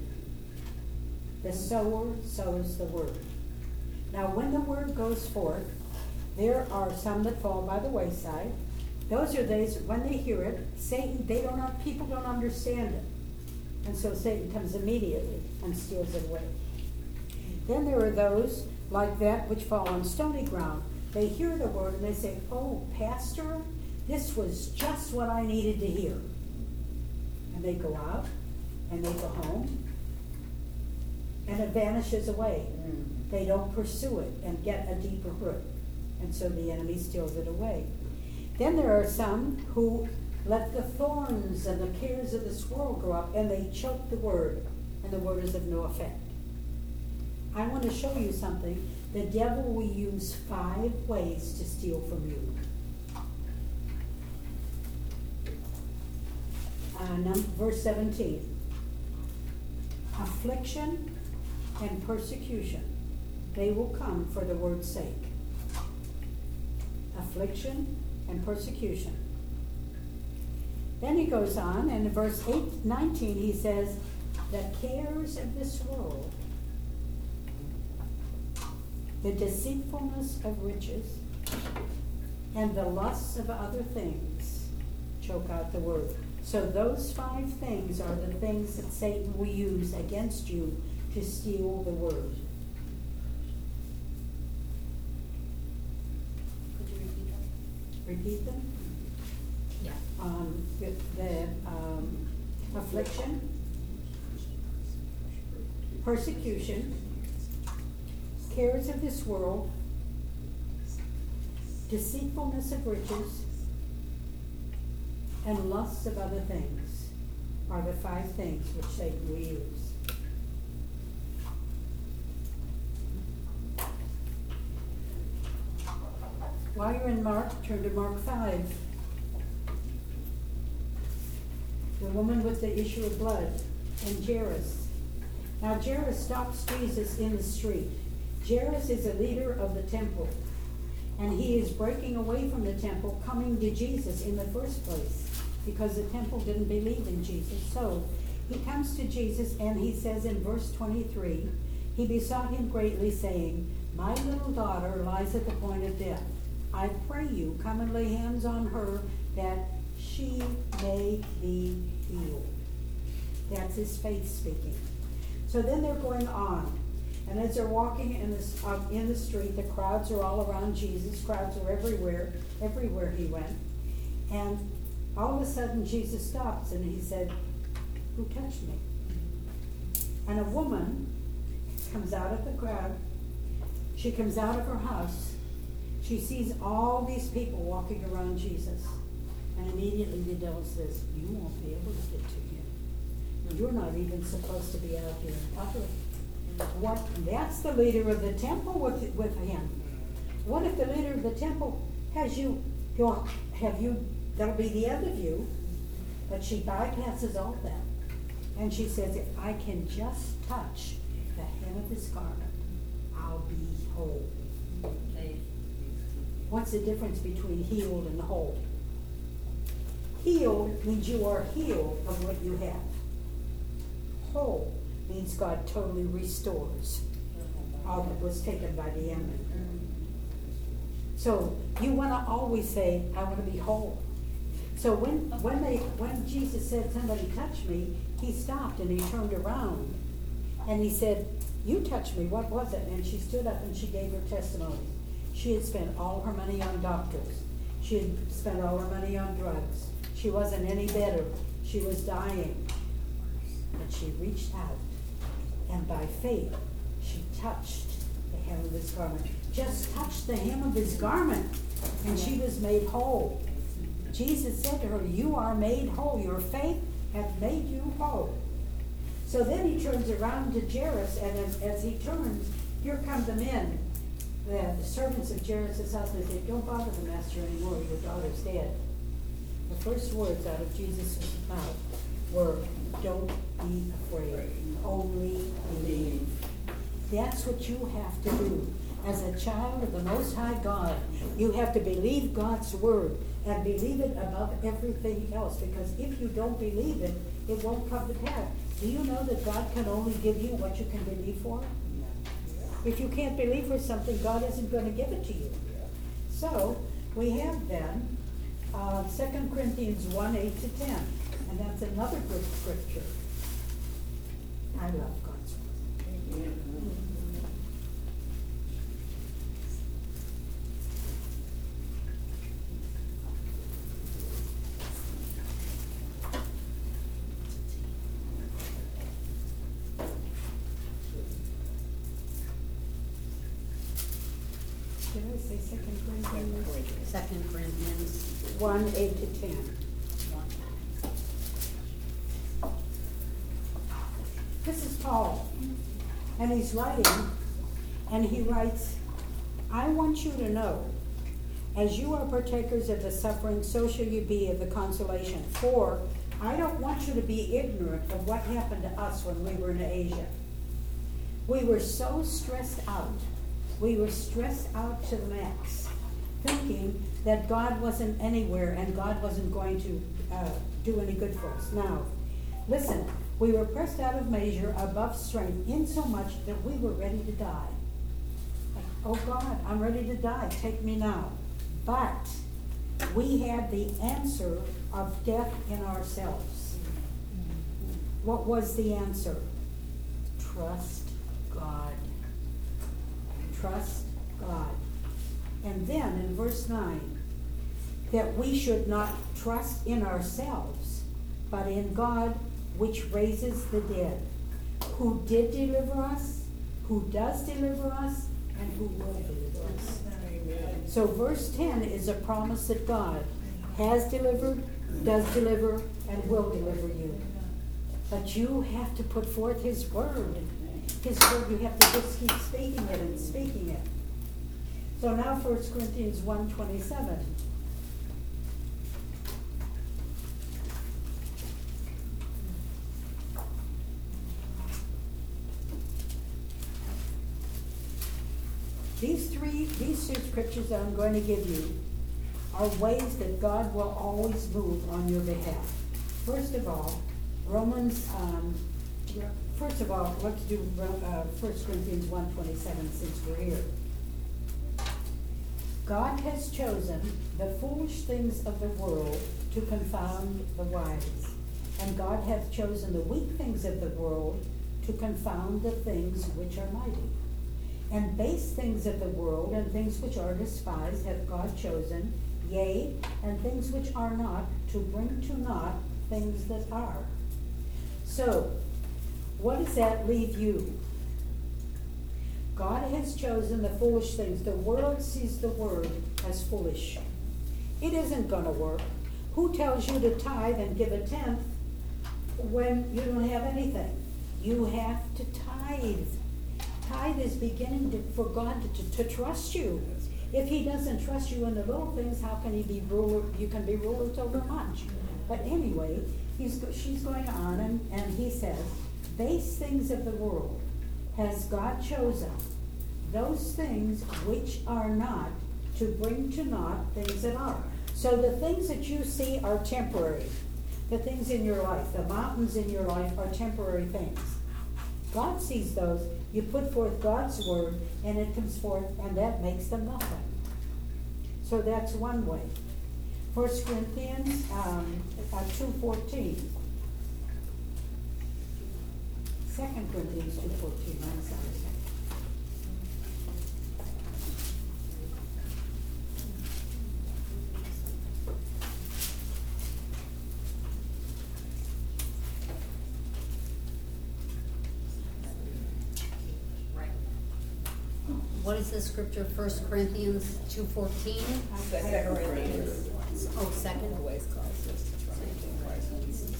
Speaker 4: The sower sows the word. Now, when the word goes forth, there are some that fall by the wayside. Those are those, when they hear it, Satan, people don't understand it. And so Satan comes immediately and steals it away. Then there are those like that which fall on stony ground. They hear the word and they say, oh, Pastor, this was just what I needed to hear. And they go out and they go home and it vanishes away. They don't pursue it and get a deeper root. And so the enemy steals it away. Then there are some who let the thorns and the cares of this world grow up and they choke the word, and the word is of no effect. I want to show you something. The devil will use 5 ways to steal from you. Verse 17. Affliction and persecution, they will come for the word's sake. Affliction and persecution. Then he goes on, and in verse 19 he says, the cares of this world, the deceitfulness of riches, and the lusts of other things choke out the word. So those 5 things are the things that Satan will use against you to steal the word.
Speaker 5: Could you repeat that?
Speaker 4: Repeat them?
Speaker 5: Yeah.
Speaker 4: The affliction, persecution, cares of this world, deceitfulness of riches, and lusts of other things are the 5 things which Satan will use. While you're in Mark, turn to Mark 5. The woman with the issue of blood and Jairus. Now Jairus stops Jesus in the street. Jairus is a leader of the temple, and he is breaking away from the temple, coming to Jesus in the first place, because the temple didn't believe in Jesus. So he comes to Jesus, and he says in verse 23, he besought him greatly, saying, my little daughter lies at the point of death. I pray you, come and lay hands on her, that she may be healed. That's his faith speaking. So then they're going on. And as they're walking in the street, the crowds are all around Jesus. Crowds are everywhere he went. And all of a sudden Jesus stops and he said, who touched me? And a woman comes out of the crowd. She comes out of her house. She sees all these people walking around Jesus. And immediately the devil says, you won't be able to get to him. You're not even supposed to be out here in public. What? That's the leader of the temple with him. What if the leader of the temple has you, that'll be the end of you. But she bypasses all that. And she says, if I can just touch the hem of his garment, I'll be whole. What's the difference between healed and whole? Healed means you are healed of what you have. Whole means God totally restores all that was taken by the enemy. So you want to always say, I want to be whole. So when Jesus said, somebody touched me, he stopped and he turned around and he said, you touched me, what was it? And she stood up and she gave her testimony. She had spent all her money on doctors. She had spent all her money on drugs. She wasn't any better. She was dying. But she reached out, and by faith, she touched the hem of his garment. Just touched the hem of his garment, and she was made whole. Jesus said to her, you are made whole. Your faith hath made you whole. So then he turns around to Jairus, and as he turns, here come the men, the servants of Jairus' house, and they say, don't bother the master anymore, your daughter's dead. The first words out of Jesus' mouth were, don't be afraid, only believe. That's what you have to do. As a child of the Most High God, you have to believe God's word and believe it above everything else, because if you don't believe it, it won't come to pass. Do you know that God can only give you what you can believe for? If you can't believe for something, God isn't going to give it to you. So, we have then 2 Corinthians 1, 8 to 10. And that's another good scripture. I love God's word. Did I say 2 Corinthians?
Speaker 5: 2 Corinthians
Speaker 4: 1, 8 to 10.
Speaker 5: 1.
Speaker 4: This is Paul, and he's writing, and he writes, I want you to know, as you are partakers of the suffering, so shall you be of the consolation. For I don't want you to be ignorant of what happened to us when we were in Asia. We were so stressed out. We were stressed out to the max, thinking that God wasn't anywhere and God wasn't going to do any good for us. Now, listen, we were pressed out of measure, above strength, insomuch that we were ready to die. Like, oh God, I'm ready to die, take me now. But we had the answer of death in ourselves. What was the answer? Trust God. Trust God. And then in verse 9, that we should not trust in ourselves, but in God which raises the dead, who did deliver us, who does deliver us, and who will deliver us. So verse 10 is a promise that God has delivered, does deliver, and will deliver you. But you have to put forth His word. His word, you have to just keep speaking it and speaking it. So now 1 Corinthians 1:27. These two scriptures that I'm going to give you are ways that God will always move on your behalf. First of all, let's do 1 Corinthians 1:27 since we're here. God has chosen the foolish things of the world to confound the wise. And God hath chosen the weak things of the world to confound the things which are mighty. And base things of the world and things which are despised hath God chosen, yea, and things which are not, to bring to naught things that are. So, what does that leave you? God has chosen the foolish things. The world sees the word as foolish. It isn't going to work. Who tells you to tithe and give a tenth when you don't have anything? You have to tithe. Tithe is beginning for God to trust you. If he doesn't trust you in the little things, how can he be ruler? You can be rulers over much. But anyway, she's going on, and he says, base things of the world has God chosen, those things which are not, to bring to naught things that are. So the things that you see are temporary. The things in your life, the mountains in your life are temporary things. God sees those. You put forth God's word, and it comes forth, and that makes them nothing. So that's one way. 1 Corinthians 2:14. 2 Corinthians 2:14. I'm sorry.
Speaker 5: What is the scripture? 1 Corinthians 2:14?
Speaker 6: Second Corinthians.
Speaker 5: Oh, second.
Speaker 6: Always calls us to try in Christ Jesus.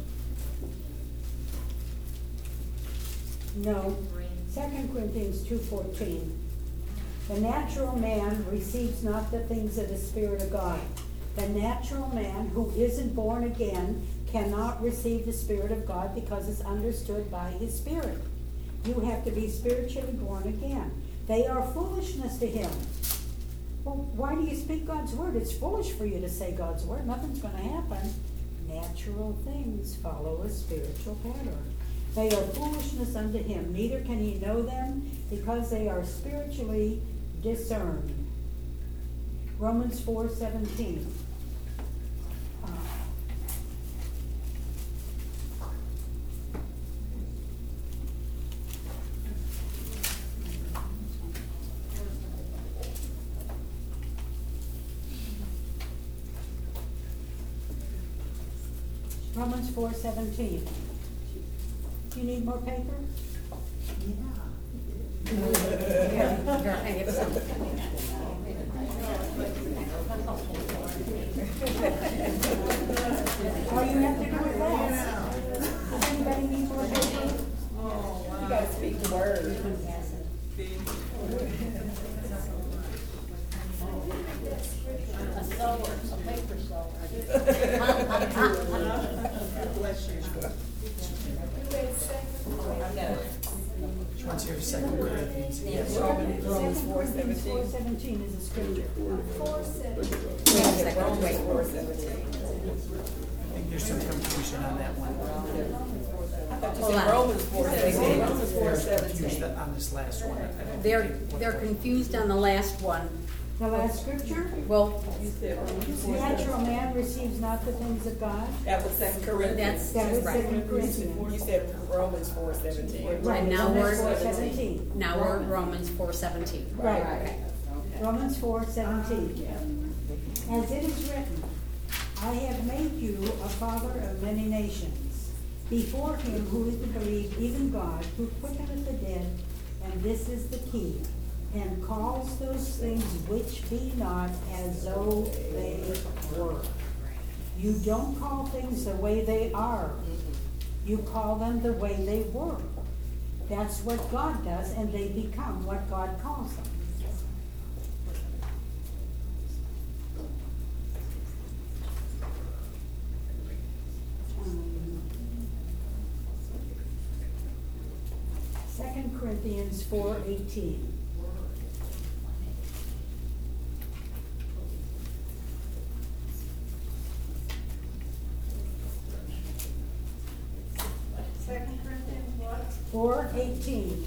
Speaker 4: No, 2 Corinthians 2:14. The natural man receives not the things of the Spirit of God. The natural man who isn't born again cannot receive the Spirit of God because it's understood by his spirit. You have to be spiritually born again. They are foolishness to him. Well, why do you speak God's word? It's foolish for you to say God's word. Nothing's going to happen. Natural things follow a spiritual pattern. They are foolishness unto him. Neither can he know them because they are spiritually discerned. Romans 4:17. Romans 4:17. Do you need more paper?
Speaker 5: Here, I have some.
Speaker 4: All you have to do is ask. Does anybody need more paper?
Speaker 6: You gotta speak the word.
Speaker 5: A sower, a paper sower.
Speaker 6: Bless you.
Speaker 2: Which one's here, 2 Corinthians?
Speaker 6: Yes, Romans 4:17.
Speaker 4: 4:17 is a scripture.
Speaker 1: 4:17.
Speaker 5: Wait a second,
Speaker 6: Romans
Speaker 5: wait.
Speaker 6: 4:17.
Speaker 2: I think there's some confusion on that one.
Speaker 6: I thought you
Speaker 5: Hold
Speaker 6: said
Speaker 5: on.
Speaker 6: Romans 4:17. Romans
Speaker 2: They're confused
Speaker 6: 4:17.
Speaker 2: on this last one. I don't
Speaker 5: They're
Speaker 2: think what-
Speaker 5: they're confused on the last one.
Speaker 4: The last scripture?
Speaker 5: Well,
Speaker 6: You said Romans
Speaker 4: Natural
Speaker 6: 4:17.
Speaker 4: man receives not the things of God.
Speaker 6: That was 2 Corinthians.
Speaker 4: That was
Speaker 5: right.
Speaker 4: 2 Corinthians.
Speaker 6: You said Romans 4:17.
Speaker 4: Right,
Speaker 5: now
Speaker 4: Romans
Speaker 5: we're-
Speaker 4: 4:17.
Speaker 5: now we're at Romans 4:17.
Speaker 4: Right. Romans 4:17. As it is written, I have made you a father of many nations, before him who is to believe, even God, who quickeneth the dead, and this is the key, and calls those things which be not as though they were. You don't call things the way they are. You call them the way they were. That's what God does, and they become what God calls them. Second Corinthians 4:18.
Speaker 1: Second Corinthians what?
Speaker 4: 4:18.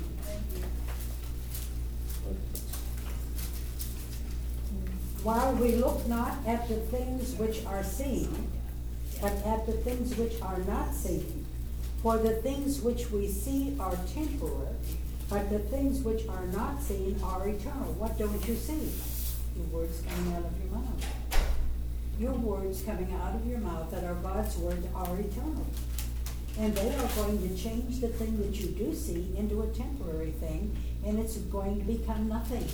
Speaker 4: While we look not at the things which are seen, but at the things which are not seen. For the things which we see are temporal, but the things which are not seen are eternal. What don't you see? Your words coming out of your mouth. Your words coming out of your mouth that are God's words are eternal. And they are going to change the thing that you do see into a temporary thing, and it's going to become nothing.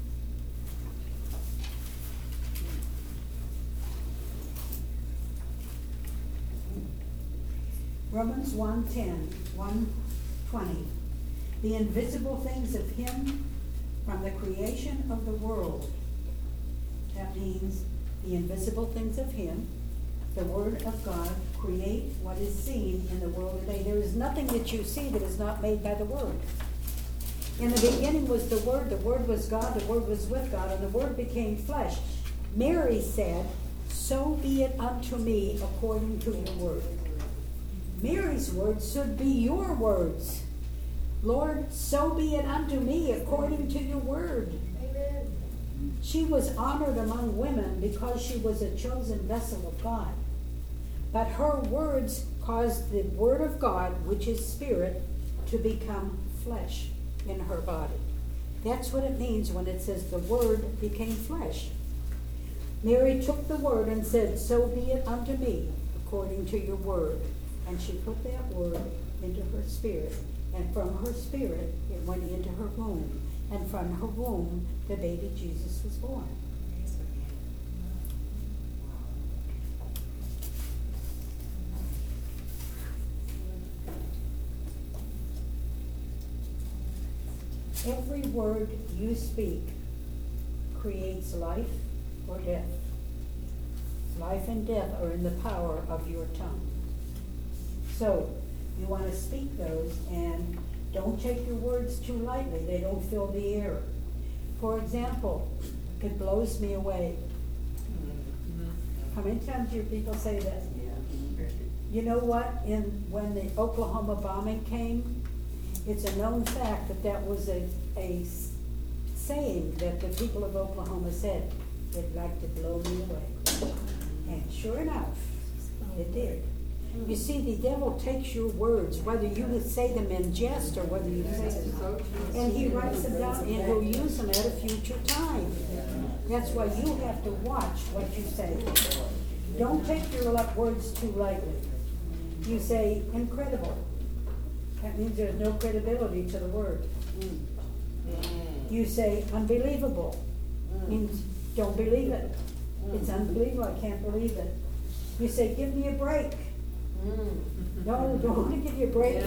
Speaker 4: Romans 1:10, 1:20. The invisible things of him from the creation of the world, means the invisible things of him. The word of God create what is seen in the world today. There is nothing that you see that is not made by the word. In the beginning was the Word was God, the Word was with God, and the Word became flesh. Mary said, so be it unto me according to your word. Mary's words should be your words. Lord, so be it unto me according to your word.
Speaker 1: Amen.
Speaker 4: She was honored among women because she was a chosen vessel of God. But her words caused the word of God, which is spirit, to become flesh in her body. That's what it means when it says the word became flesh. Mary took the word and said, so be it unto me according to your word. And she put that word into her spirit. And from her spirit, it went into her womb. And from her womb, the baby Jesus was born. Every word you speak creates life or death. Life and death are in the power of your tongue. So, you want to speak those, and don't take your words too lightly. They don't fill the air. For example, it blows me away. How many times do your people say that? You know what? When the Oklahoma bombing came, it's a known fact that that was a saying that the people of Oklahoma said, it'd like to blow me away. And sure enough, it did. You see, the devil takes your words, whether you would say them in jest or whether you say them, and he writes them down and he'll use them at a future time. That's why you have to watch what you say. Don't take your words too lightly. You say incredible. That means there's no credibility to the word. You say unbelievable. Means don't believe it. It's unbelievable. I can't believe it. You say give me a break. No, don't want to give you a break.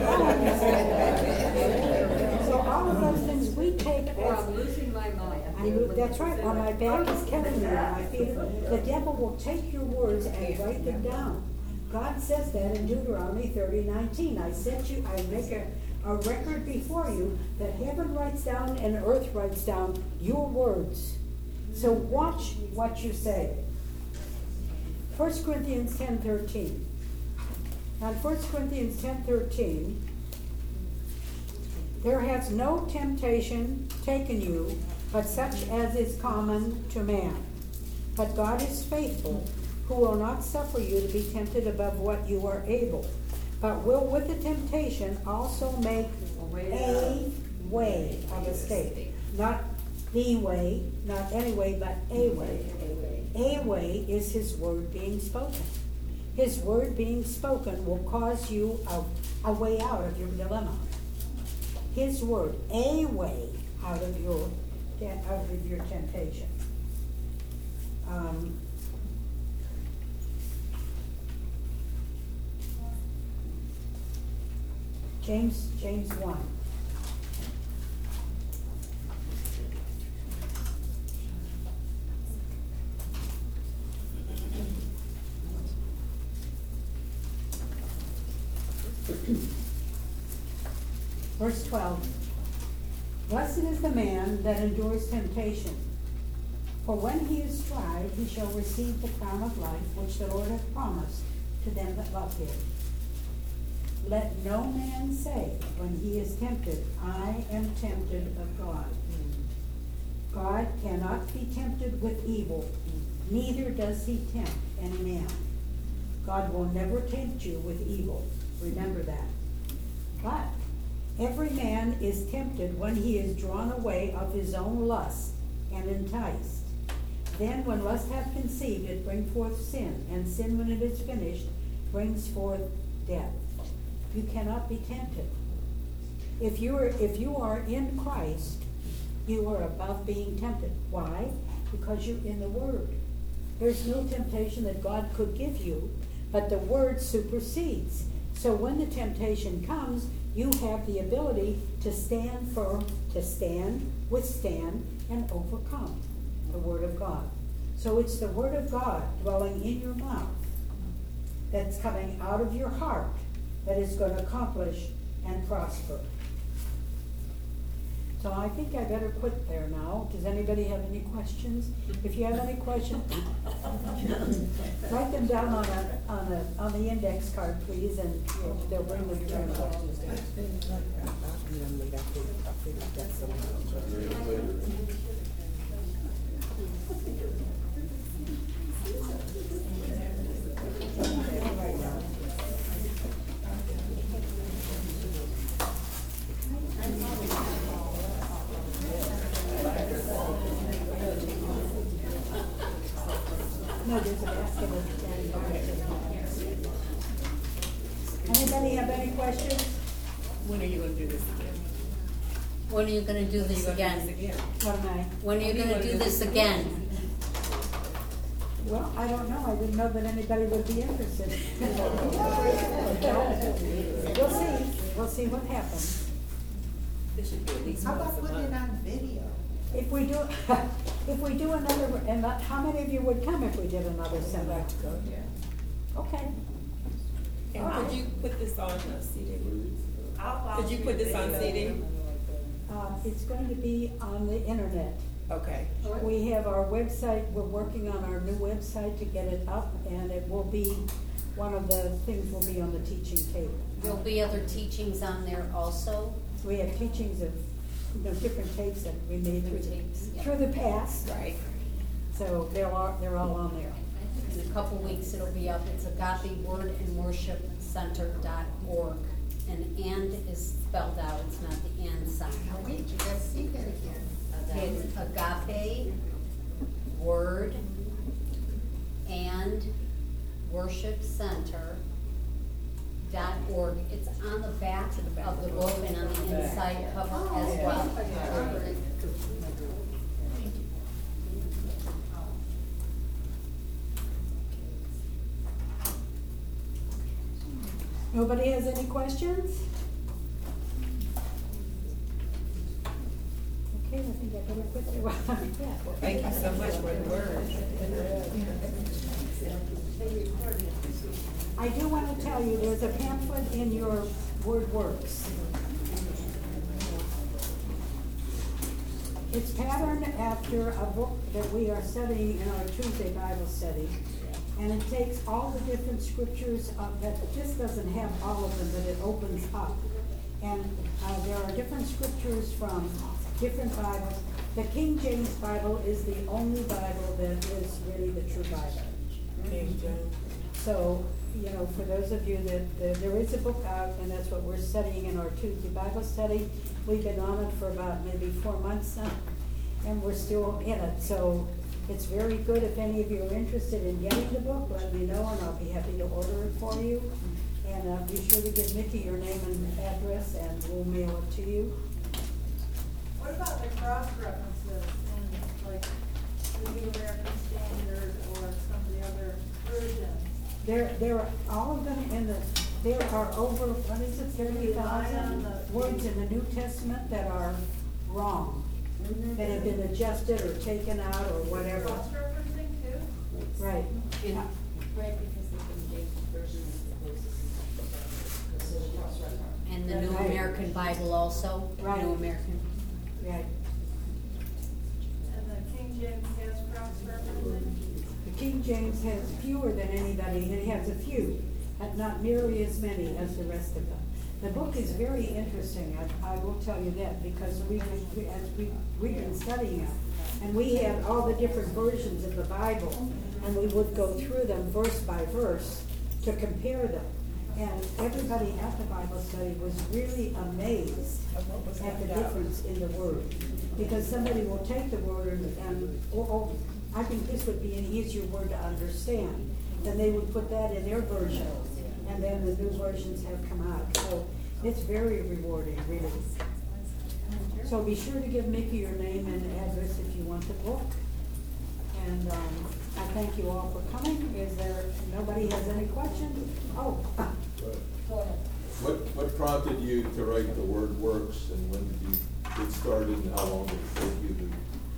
Speaker 4: So all of those things we take as
Speaker 7: I'm losing my mind.
Speaker 4: that's right. On my back is killing me. On my feet, the devil will take your words and write them down. God says that in Deuteronomy 30:19. I make a record before you that heaven writes down and earth writes down your words. So watch what you say. 1 Corinthians 10:13. Now, 1 Corinthians 10:13, there has no temptation taken you, but such as is common to man. But God is faithful, who will not suffer you to be tempted above what you are able, but will with the temptation also make a way of escape. Not the way, not any way, but a way. A way is his word being spoken. His word being spoken will cause you a way out of your dilemma. His word, a way out of your temptation. James 1. Verse 12. Blessed is the man that endures temptation, for when he is tried, he shall receive the crown of life which the Lord hath promised to them that love him. Let no man say when he is tempted, I am tempted of God. God cannot be tempted with evil, neither does he tempt any man. God will never tempt you with evil. Remember that. But every man is tempted when he is drawn away of his own lust and enticed. Then when lust hath conceived, it brings forth sin, and sin, when it is finished, brings forth death. You cannot be tempted. If you are in Christ, you are above being tempted. Why? Because you're in the Word. There's no temptation that God could give you, but the Word supersedes. So when the temptation comes, you have the ability to stand firm, to stand, withstand, and overcome the Word of God. So it's the word of God dwelling in your mouth that's coming out of your heart that is going to accomplish and prosper. So I think I better quit there now. Does anybody have any questions? If you have any questions, write them down on the index card, please, and they'll bring them to me. No, there's a basket of Anybody have any questions?
Speaker 6: When are you gonna do this again?
Speaker 5: When are you gonna do this again?
Speaker 4: What am I?
Speaker 5: When are you gonna do this again?
Speaker 4: Well, I don't know. I didn't know that anybody would be interested. We'll see. We'll see what happens.
Speaker 6: This should be at least
Speaker 7: How
Speaker 6: once
Speaker 7: about
Speaker 6: a
Speaker 7: putting it
Speaker 6: month.
Speaker 7: on video?
Speaker 4: If we do, if we do another, and how many of you would come if we did another seminar? Okay.
Speaker 6: And could you put this on CD? Could you put this on CD?
Speaker 4: It's going to be on the internet.
Speaker 6: Okay.
Speaker 4: We have our website, we're working on our new website to get it up, and it will be, one of the things will be on the teaching table.
Speaker 5: There'll be other teachings on there also.
Speaker 4: We have teachings of, different tapes that we made
Speaker 5: Different tapes, yeah.
Speaker 4: through the past,
Speaker 6: Right.
Speaker 4: so they're all on there.
Speaker 5: In a couple weeks, it'll be up. It's agapewordandworshipcenter.org. And is spelled out, it's not the and sign.
Speaker 7: Wait, you gotta see that again.
Speaker 5: It's Agape Word and Worship Center.org. It's on the back of the book and on the inside cover as well.
Speaker 4: Nobody has any questions? Okay, I think I better quit there while I'm at that.
Speaker 6: Thank you so much for the word.
Speaker 4: I do want to tell you, there's a pamphlet in your Word Works. It's patterned after a book that we are studying in our Tuesday Bible study. And it takes all the different scriptures that just doesn't have all of them, but it opens up. And there are different scriptures from different Bibles. The King James Bible is the only Bible that is really the true Bible. So, for those of you that, there is a book out, and that's what we're studying in our Tuesday Bible study. We've been on it for about maybe 4 months now, and we're still in it. So it's very good. If any of you are interested in getting the book, let me know, and I'll be happy to order it for you. And be sure to give Mickey your name and address, and we'll mail it to you.
Speaker 8: What about the cross references in, like, the New American Standard or some of the other versions?
Speaker 4: There are all of them there are over, 30,000 words in the New Testament that are wrong, that have been adjusted or taken out or whatever.
Speaker 8: Cross-referencing too?
Speaker 4: Right.
Speaker 5: Right, because the King James version is and the New
Speaker 4: Right.
Speaker 5: American Bible also.
Speaker 4: Right.
Speaker 5: New American.
Speaker 4: Right.
Speaker 8: And the King James has cross-referencing?
Speaker 4: The King James has fewer than anybody, and it has a few, but not nearly as many as the rest of them. The book is very interesting, I will tell you that, because we've been studying it. And we had all the different versions of the Bible, and we would go through them verse by verse to compare them. And everybody at the Bible study was really amazed at the difference in the word. Because somebody will take the word and I think this would be an easier word to understand. Then they would put that in their version, and then the new versions have come out. So it's very rewarding, really. So be sure to give Mickey your name and address if you want the book. And I thank you all for coming. Nobody has any questions? Oh. Go ahead.
Speaker 9: What prompted you to write the word works, and when did you get started, and how long did it take you to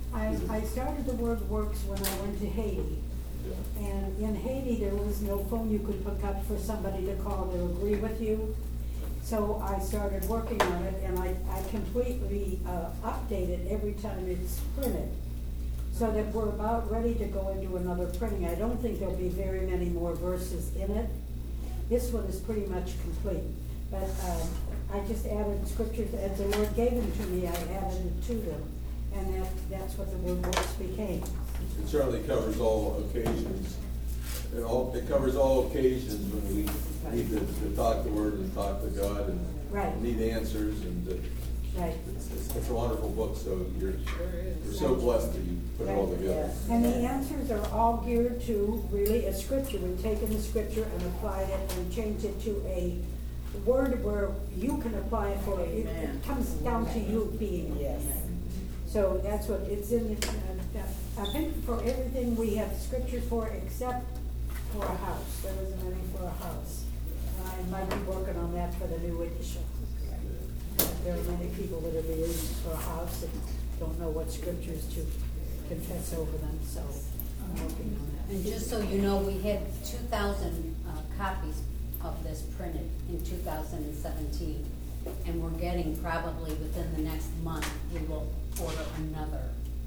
Speaker 4: I started the Word Works when I went to Haiti. And in Haiti, there was no phone you could pick up for somebody to call to agree with you. So I started working on it, and I completely update it every time it's printed. So that we're about ready to go into another printing. I don't think there'll be very many more verses in it. This one is pretty much complete. But I just added scriptures, as the Lord gave them to me, I added it to them. And that's what the Word Works became.
Speaker 9: It certainly covers all occasions. It covers all occasions when we need to talk the Word and talk to God and
Speaker 4: Right.
Speaker 9: need answers. And
Speaker 4: Right.
Speaker 9: it's a wonderful book, so we're so blessed that you put it all together.
Speaker 4: And the answers are all geared to really a scripture. We've taken the scripture and applied it and changed it to a word where you can apply it for it. It comes down to you being.
Speaker 7: Yes.
Speaker 4: So that's what it's in, I think for everything we have scripture for except for a house. There isn't any for a house. I might be working on that for the new edition. There are many people that are believing for a house and don't know what scriptures to confess over them, so I'm working on that.
Speaker 5: And just so you know, we had 2,000 copies of this printed in 2017. And we're getting probably within the next month, we will order another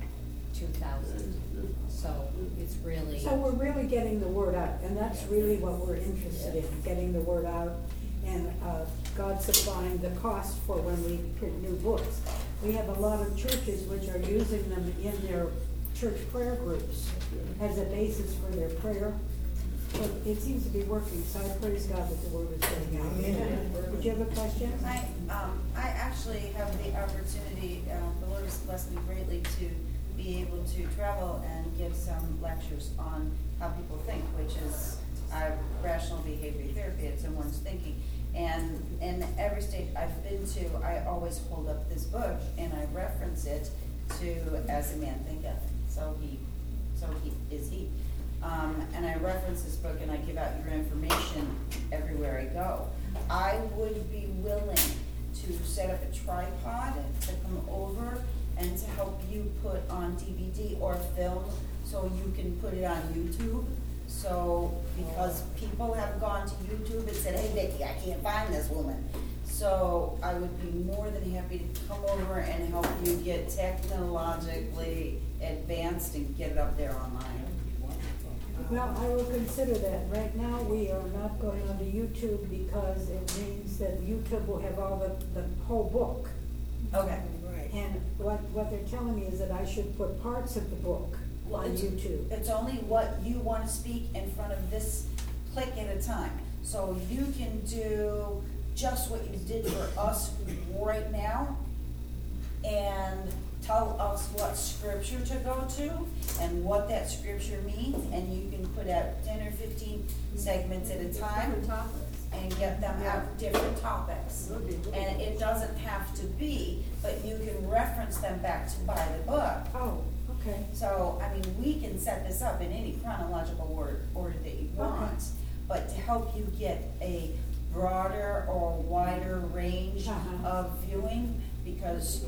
Speaker 5: 2,000. So it's really.
Speaker 4: So we're really getting the word out, and that's really what we're interested in, getting the word out and God supplying the cost for when we print new books. We have a lot of churches which are using them in their church prayer groups as a basis for their prayer. But it seems to be working, so I praise God that the word is getting out. Did you have a question?
Speaker 10: I actually have the opportunity, the Lord has blessed me greatly to be able to travel and give some lectures on how people think, which is rational behavior therapy. It's someone's thinking. And in every state I've been to, I always hold up this book and I reference it to As a Man Thinketh, so is he. And I reference this book and I give out your information everywhere I go. I would be willing to set up a tripod to come over and to help you put on DVD or film so you can put it on YouTube. So, because people have gone to YouTube and said, hey Vicki, I can't find this woman. So I would be more than happy to come over and help you get technologically advanced and get it up there online.
Speaker 4: Well, I will consider that. Right now, we are not going onto YouTube because it means that YouTube will have all the whole book.
Speaker 10: Okay.
Speaker 4: And what they're telling me is that I should put parts of the book on YouTube.
Speaker 10: It's only what you want to speak in front of this click at a time. So you can do just what you did for us right now and tell us what scripture to go to and what that scripture means, and you can put out 10 or 15 segments at a time and get them out different topics. And it doesn't have to be, but you can reference them back to buy the book.
Speaker 4: Oh, okay.
Speaker 10: So, I mean, we can set this up in any chronological order that you want, but to help you get a broader or wider range of viewing, because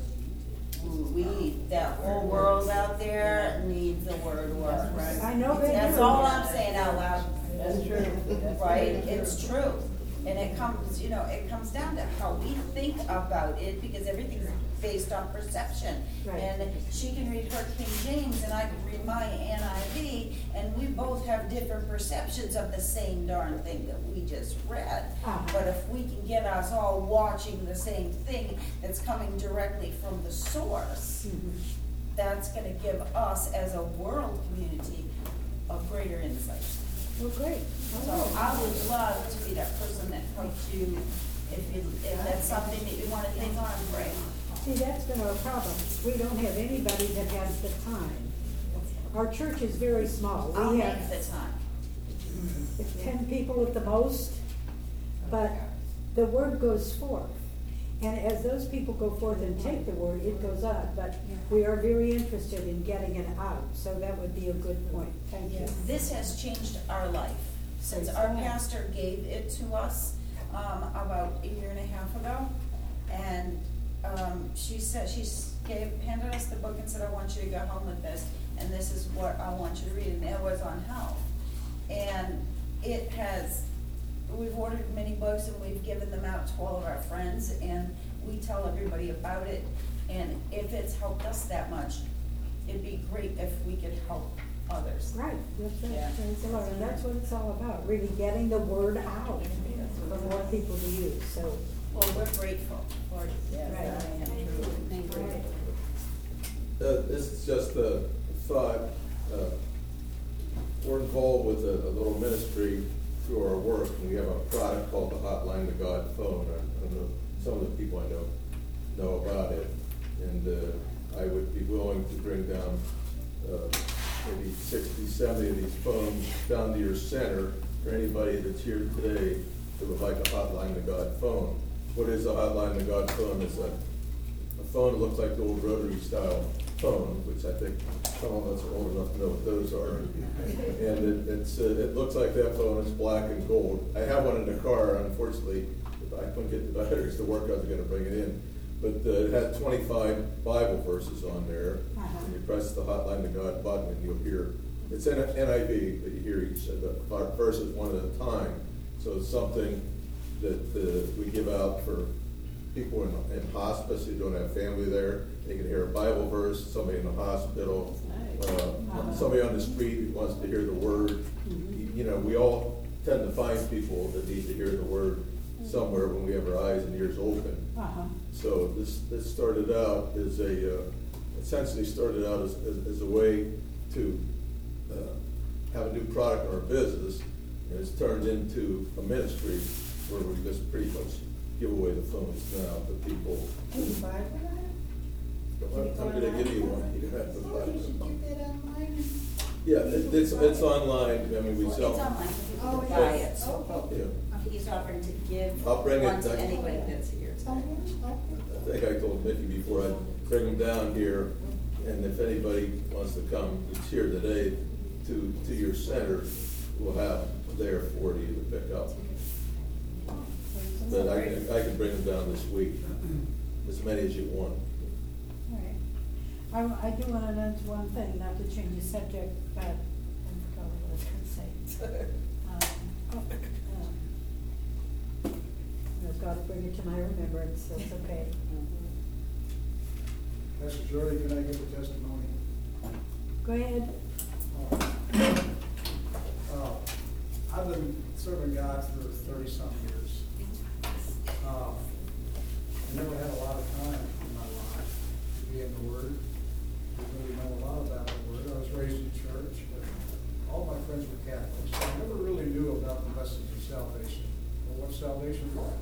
Speaker 10: that whole world out there needs the word work. Right?
Speaker 4: I know they do.
Speaker 10: That's all I'm saying out loud.
Speaker 7: That's true.
Speaker 10: Right? It's true. And it comes down to how we think about it, because everything's based on perception.
Speaker 4: Right.
Speaker 10: And she can read her King James and I can read my NIV, and we both have different perceptions of the same darn thing that we just read. But if we can get us all watching the same thing that's coming directly from the source, that's going to give us as a world community a greater insight.
Speaker 4: Well, great.
Speaker 10: So I would love to be that person that helps you if that's something that you want to think on, pray.
Speaker 4: See, that's been our problem. We don't have anybody that has the time. Our church is very small.
Speaker 10: I'll
Speaker 4: We
Speaker 10: make
Speaker 4: have
Speaker 10: the time.
Speaker 4: 10 people at the most, but the word goes forth. And as those people go forth and take the word, it goes out. But we are very interested in getting it out, so that would be a good point. Thank you.
Speaker 10: This has changed our life since our pastor gave it to us about 1.5 years ago, and she said, handed us the book and said, I want you to go home with this, and this is what I want you to read, and it was on health. And it has, we've ordered many books and we've given them out to all of our friends, and we tell everybody about it. And if it's helped us that much, it'd be great if we could help others.
Speaker 4: Right, that's right,
Speaker 10: Yeah.
Speaker 4: praise the Lord, and that's what it's all about, really getting the word out for more people to use, so.
Speaker 10: Well, we're grateful for it. Yes,
Speaker 4: Right.
Speaker 10: I am truly.
Speaker 5: Thank you.
Speaker 9: This is just a thought. We're involved with a little ministry through our work, and we have a product called the Hotline to God phone. I don't know, some of the people I know about it, and I would be willing to bring down maybe 60, 70 of these phones down to your center for anybody that's here today that would like a Hotline to God phone. What is a Hotline to God phone? It's a phone that looks like the old rotary style phone, which I think some of us are old enough to know what those are. And it looks like that phone. It's black and gold. I have one in the car. Unfortunately, I couldn't get the batteries to work. I was going to bring it in. But it had 25 Bible verses on there. And you press the Hotline to God button and you'll hear, it's in NIV, but you hear each of the verses one at a time. So it's something that we give out for people in hospice who don't have family there. They can hear a Bible verse, somebody in the hospital, somebody on the street who wants to hear the word. You know, we all tend to find people that need to hear the word somewhere when we have our eyes and ears open. So this started out as essentially started out as a way to have a new product in our business, and it's turned into a ministry where we just pretty much give away the phones now to people.
Speaker 7: Can you buy one?
Speaker 9: I'm going to give you one. You have to buy
Speaker 7: You should
Speaker 9: it.
Speaker 7: get that online.
Speaker 9: Yeah, it's online. I mean, we
Speaker 10: Well,
Speaker 9: sell.
Speaker 10: it's online, so people
Speaker 7: Oh,
Speaker 10: can
Speaker 7: yeah.
Speaker 10: buy it, so
Speaker 9: Yeah.
Speaker 10: he's offering to give
Speaker 9: I'll bring it
Speaker 10: one to
Speaker 9: back.
Speaker 10: anybody that's here
Speaker 7: Oh,
Speaker 10: today.
Speaker 7: yeah,
Speaker 9: I think I told Mickey before I'd bring them down here, and if anybody wants to come that's here today to your center, we'll have there for you to pick up. But I can bring them down this week, as many as you want.
Speaker 4: Right. I do want to mention one thing, not to change the subject, but I forgot what I was going to say. I've got to bring it to my remembrance, so it's okay.
Speaker 3: Pastor Jordy, can I give a testimony?
Speaker 4: Go ahead.
Speaker 3: I've been serving God for 30-some years. I never had a lot of time in my life to be in the Word. I really know a lot about the Word. I was raised in church, but all my friends were Catholics. So I never really knew about the message of salvation or what salvation was.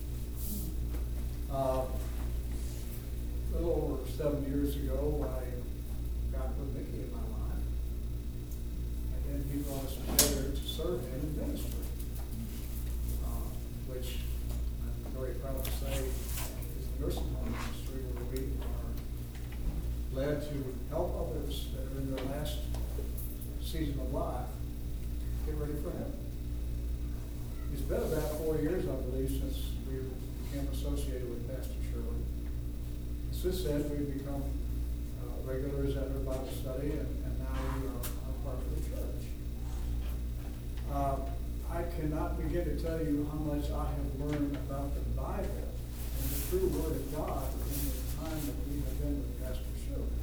Speaker 3: A little over 7 years ago, God put Mickey in my life. And he brought us together to serve him in ministry, which I'm very proud to say is the nursing home ministry, where we are glad to help others that are in their last season of life get ready for heaven. It's been about 4 years, I believe, since we became associated with Pastor Shirley. Since then, we've become regulars at our Bible study, and now we are part of the church. I cannot begin to tell you how much I have learned about the Bible and the true Word of God in the time that we have been with Pastor Shirley.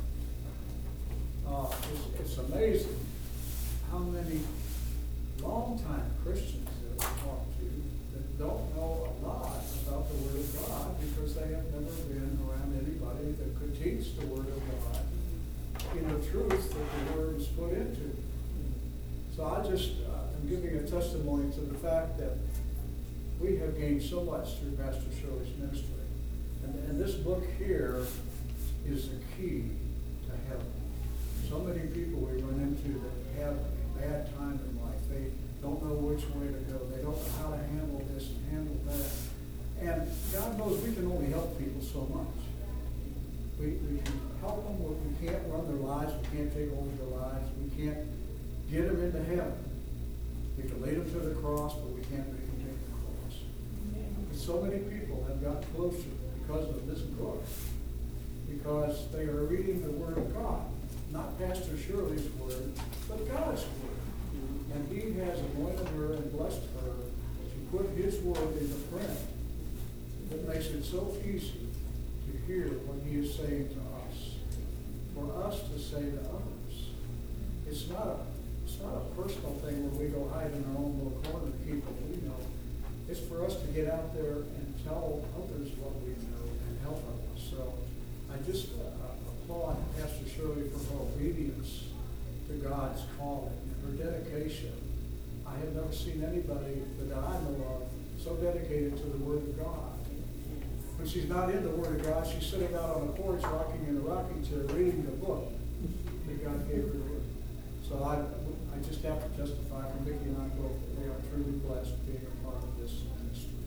Speaker 3: It's amazing how many longtime Christians that we talk to that don't know a lot about the Word of God because they have never been around anybody that could teach the Word of God in the truth that the Word is put into. So I just am giving a testimony to the fact that we have gained so much through Pastor Shirley's ministry. And this book here is the key to heaven. So many people we run into that have a bad time in life. They don't know which way to go. They don't know how to handle this and handle that. And God knows we can only help people so much. We can help them, but we can't run their lives. We can't take over their lives. We can't get them into heaven. We can lead them to the cross, but we can't make them take the cross. And so many people have got closer because of this book. Because they are reading the Word of God, not Pastor Shirley's Word, but God's Word. And He has anointed her and blessed her to put His Word into print. It makes it so easy to hear what He is saying to us, for us to say to others. It's not a personal thing where we go hide in our own little corner and keep what we know. It's for us to get out there and tell others what we know and help others. So I just applaud Pastor Shirley for her obedience to God's calling and her dedication. I have never seen anybody that I know of so dedicated to the Word of God. When she's not in the Word of God, she's sitting out on the porch rocking in a rocking chair reading the book that God gave her to read. So I just have to testify for Vicki and I both that we are truly blessed being a part of this ministry.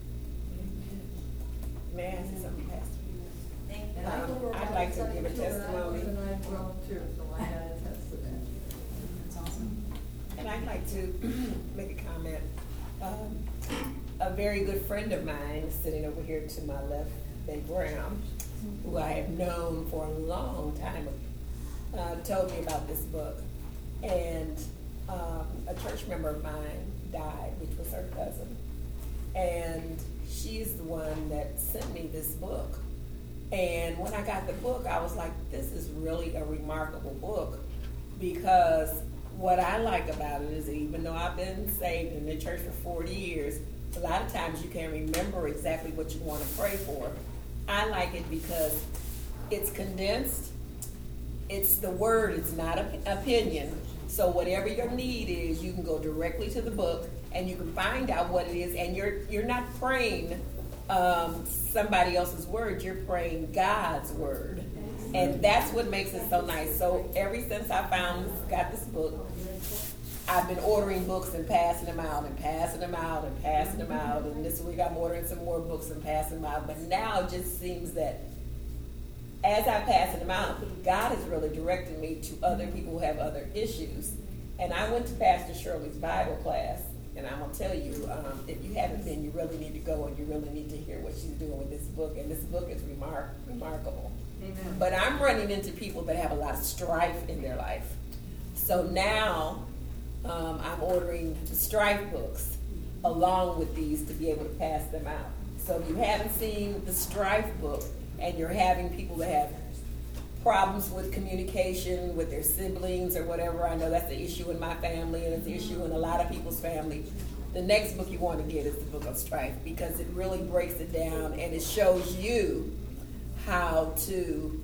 Speaker 6: May I say something, Pastor?
Speaker 10: Thank
Speaker 8: And
Speaker 6: I'd like to give a testimony.
Speaker 8: And I will too, so I gotta attest to that.
Speaker 10: That's awesome.
Speaker 6: And I'd like to make a comment. A very good friend of mine sitting over here to my left, Bay Brown, who I have known for a long time, told me about this book. And a church member of mine died, which was her cousin. And she's the one that sent me this book. And when I got the book, I was like, this is really a remarkable book, because what I like about it is that even though I've been saved in the church for 40 years, a lot of times you can't remember exactly what you want to pray for. I like it because it's condensed. It's the word. It's not an opinion. So whatever your need is, you can go directly to the book and you can find out what it is. And you're not praying somebody else's word. You're praying God's word. And that's what makes it so nice. So ever since I got this book, I've been ordering books and passing them out and passing them out and passing them out. And this week I'm ordering some more books and passing them out. But now it just seems that as I'm passing them out, God is really directing me to other people who have other issues. And I went to Pastor Shirley's Bible class. And I'm going to tell you, if you haven't been, you really need to go, and you really need to hear what she's doing with this book. And this book is remarkable.
Speaker 8: Amen.
Speaker 6: But I'm running into people that have a lot of strife in their life. So now I'm ordering the strife books along with these to be able to pass them out. So if you haven't seen the strife book and you're having people that have problems with communication with their siblings or whatever, I know that's the issue in my family and it's the issue in a lot of people's family. The next book you want to get is the Book of Strife, because it really breaks it down and it shows you how to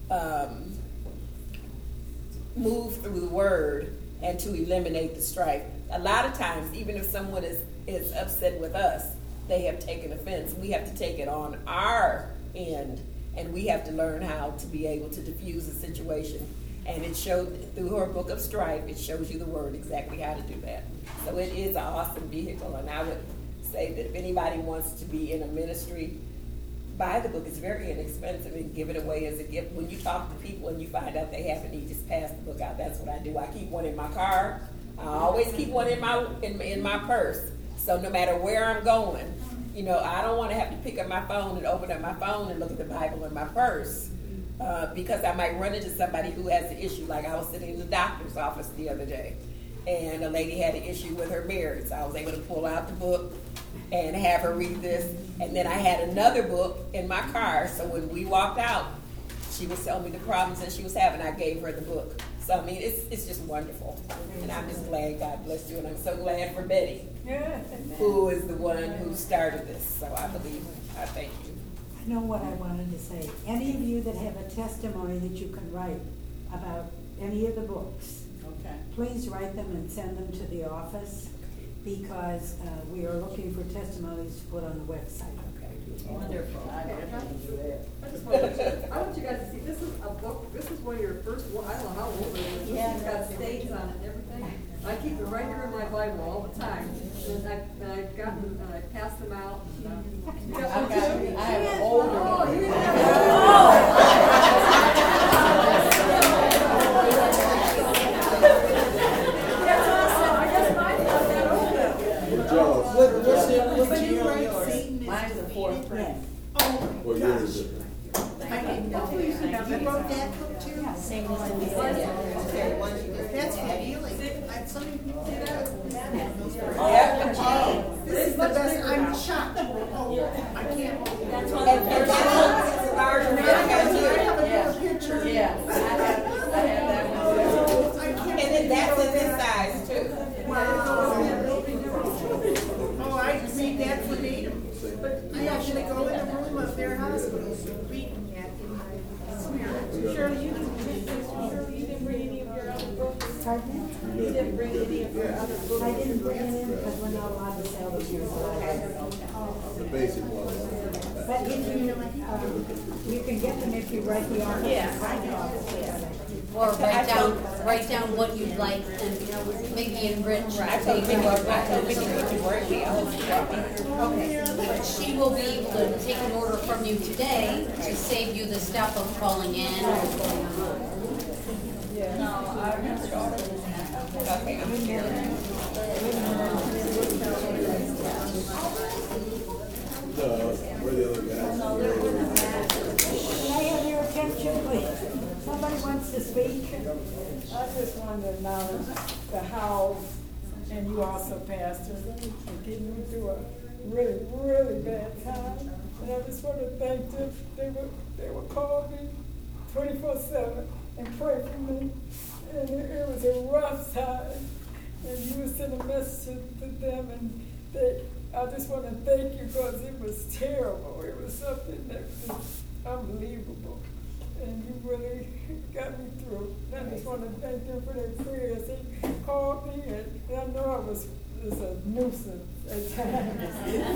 Speaker 6: move through the word and to eliminate the strife. A lot of times, even if someone is upset with us, they have taken offense. We have to take it on our end, and we have to learn how to be able to diffuse the situation. And it showed through her Book of Strife, it shows you the word exactly how to do that. So it is an awesome vehicle, and I would say that if anybody wants to be in a ministry, buy the book. It's very inexpensive, and give it away as a gift. When you talk to people and you find out they have a need, just pass the book out. That's what I do. I keep one in my car. I always keep one in my purse. So no matter where I'm going, I don't want to have to pick up my phone and open up my phone and look at the Bible in my purse, because I might run into somebody who has an issue. Like I was sitting in the doctor's office the other day, and a lady had an issue with her marriage. So I was able to pull out the book and have her read this. And then I had another book in my car, so when we walked out, she was telling me the problems that she was having. I gave her the book. So, I mean, it's just wonderful. And I'm just glad God blessed you. And I'm so glad for Betty, who is the one who started this. So I thank you.
Speaker 4: I know what I wanted to say. Any of you that have a testimony that you can write about any of the books, please write them and send them to the office, because we are looking for testimonies to put on the website.
Speaker 8: Wonderful. I just want you guys to see, this is a book, this is one of your first, I don't know how old it is.
Speaker 10: Yeah.
Speaker 8: It's got stains on it and everything. I keep it right here in my Bible all the time. And I pass them out.
Speaker 7: I have an older one.
Speaker 8: Oh, you have That's awesome. I guess mine's not that old now.
Speaker 7: What's the year on yours? Mine's the fourth print.
Speaker 9: What year is it?
Speaker 6: Same as the meeting.
Speaker 7: Okay, that's healing. Some people do that.
Speaker 6: Yep.
Speaker 7: Oh, this is the best, I'm shocked. I can't.
Speaker 5: That's
Speaker 6: And that's a large
Speaker 7: I have a little picture.
Speaker 6: Yeah, I have that one. And then that's in this size too.
Speaker 7: Oh, I read that verbatim, but I actually go in the room of their hospitals and read that in my smear.
Speaker 8: Shirley, you didn't bring any of your other books?
Speaker 4: Pardon?
Speaker 8: You didn't bring any of your other books?
Speaker 4: I didn't bring it in because we're not allowed to sell them here.
Speaker 9: The basic one.
Speaker 4: But if you can get them if you write the article.
Speaker 5: Or write down what you'd like and maybe enrich.
Speaker 6: I told people, we can put your work down.
Speaker 5: Okay, but she will be able to take an order from you today to save you the step of calling in or going on.
Speaker 6: Okay, I'm here.
Speaker 9: Where the other guys?
Speaker 4: Can I have your attention, please? Somebody wants to speak?
Speaker 8: I just wanted to acknowledge the Howells, and you also, Pastor, for getting me through a really, really bad time. And I just want to thank them. They would call me 24/7 and pray for me. And it was a rough time. And you would send a message to them, and I just want to thank you because it was terrible. It was something that was unbelievable. And you really got me through. And I just want to thank them for their prayers. They called me, and I know I was a nuisance at times.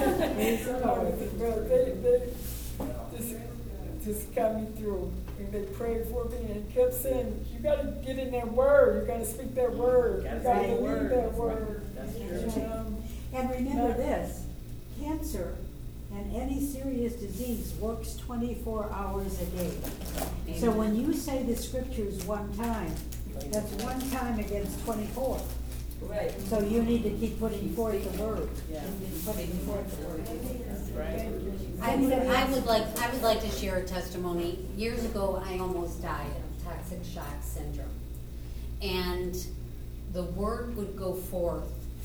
Speaker 8: But they just got me through. And they prayed for me and kept saying, you got to get in that word. You got to speak that word. You got to believe that word.
Speaker 4: And remember this, cancer and any serious disease works 24 hours a day. So when you say the scriptures one time, that's one time against 24.
Speaker 7: Right.
Speaker 4: So you need to keep putting forth the word. Putting forth the word.
Speaker 7: Right.
Speaker 5: I would like to share a testimony. Years ago, I almost died of toxic shock syndrome. And the word would go forth.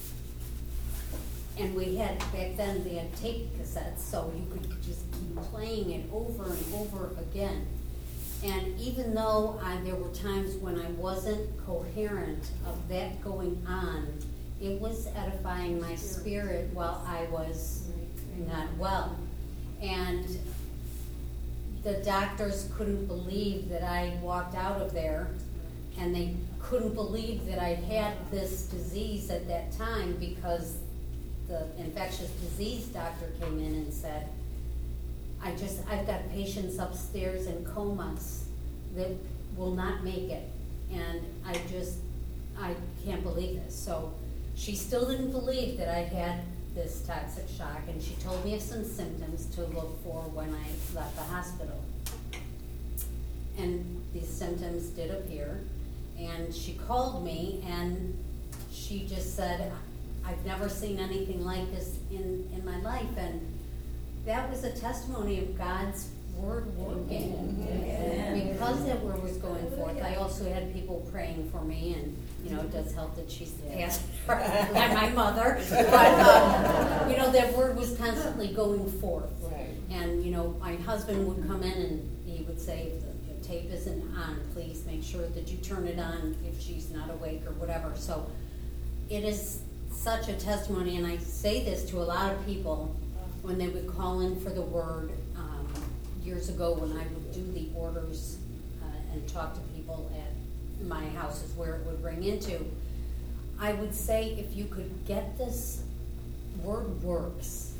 Speaker 5: And we had, back then, they had tape cassettes, so you could just keep playing it over and over again. And even though there were times when I wasn't coherent of that going on, it was edifying my spirit while I was not well. And the doctors couldn't believe that I walked out of there, and they couldn't believe that I had this disease at that time, because the infectious disease doctor came in and said, I've got patients upstairs in comas that will not make it, and I can't believe this. So she still didn't believe that I had this toxic shock, and she told me of some symptoms to look for when I left the hospital. And these symptoms did appear, and she called me and she just said, I've never seen anything like this in my life. And that was a testimony of God's word working. And because that word was going forth, I also had people praying for me, and it does help that she's the pastor and my mother. But that word was constantly going forth.
Speaker 6: Right.
Speaker 5: And my husband would come in and he would say, if the tape isn't on, please make sure that you turn it on if she's not awake or whatever. So it is such a testimony, and I say this to a lot of people when they would call in for the word. Years ago, when I would do the orders and talk to people at my houses where it would ring into, I would say, if you could get this word works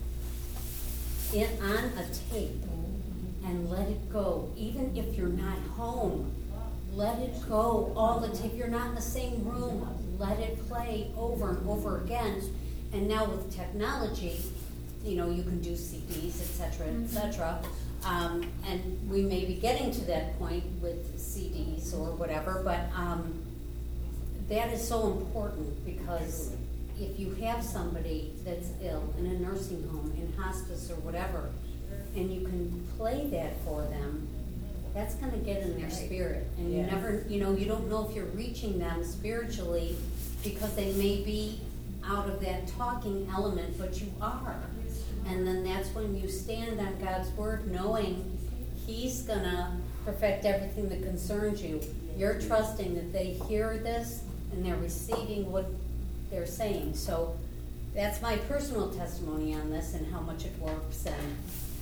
Speaker 5: on a tape and let it go, even if you're not home, let it go all the time. If you're not in the same room, let it play over and over again. And now with technology, you can do CDs, etc. And we may be getting to that point with CDs or whatever, but that is so important, because if you have somebody that's ill in a nursing home, in hospice or whatever, and you can play that for them, that's gonna get in their spirit. And you
Speaker 6: Yeah.
Speaker 5: never, you don't know if you're reaching them spiritually because they may be out of that talking element, but you are. And then that's when you stand on God's word knowing He's gonna perfect everything that concerns you. You're trusting that they hear this and they're receiving what they're saying. So that's my personal testimony on this and how much it works. And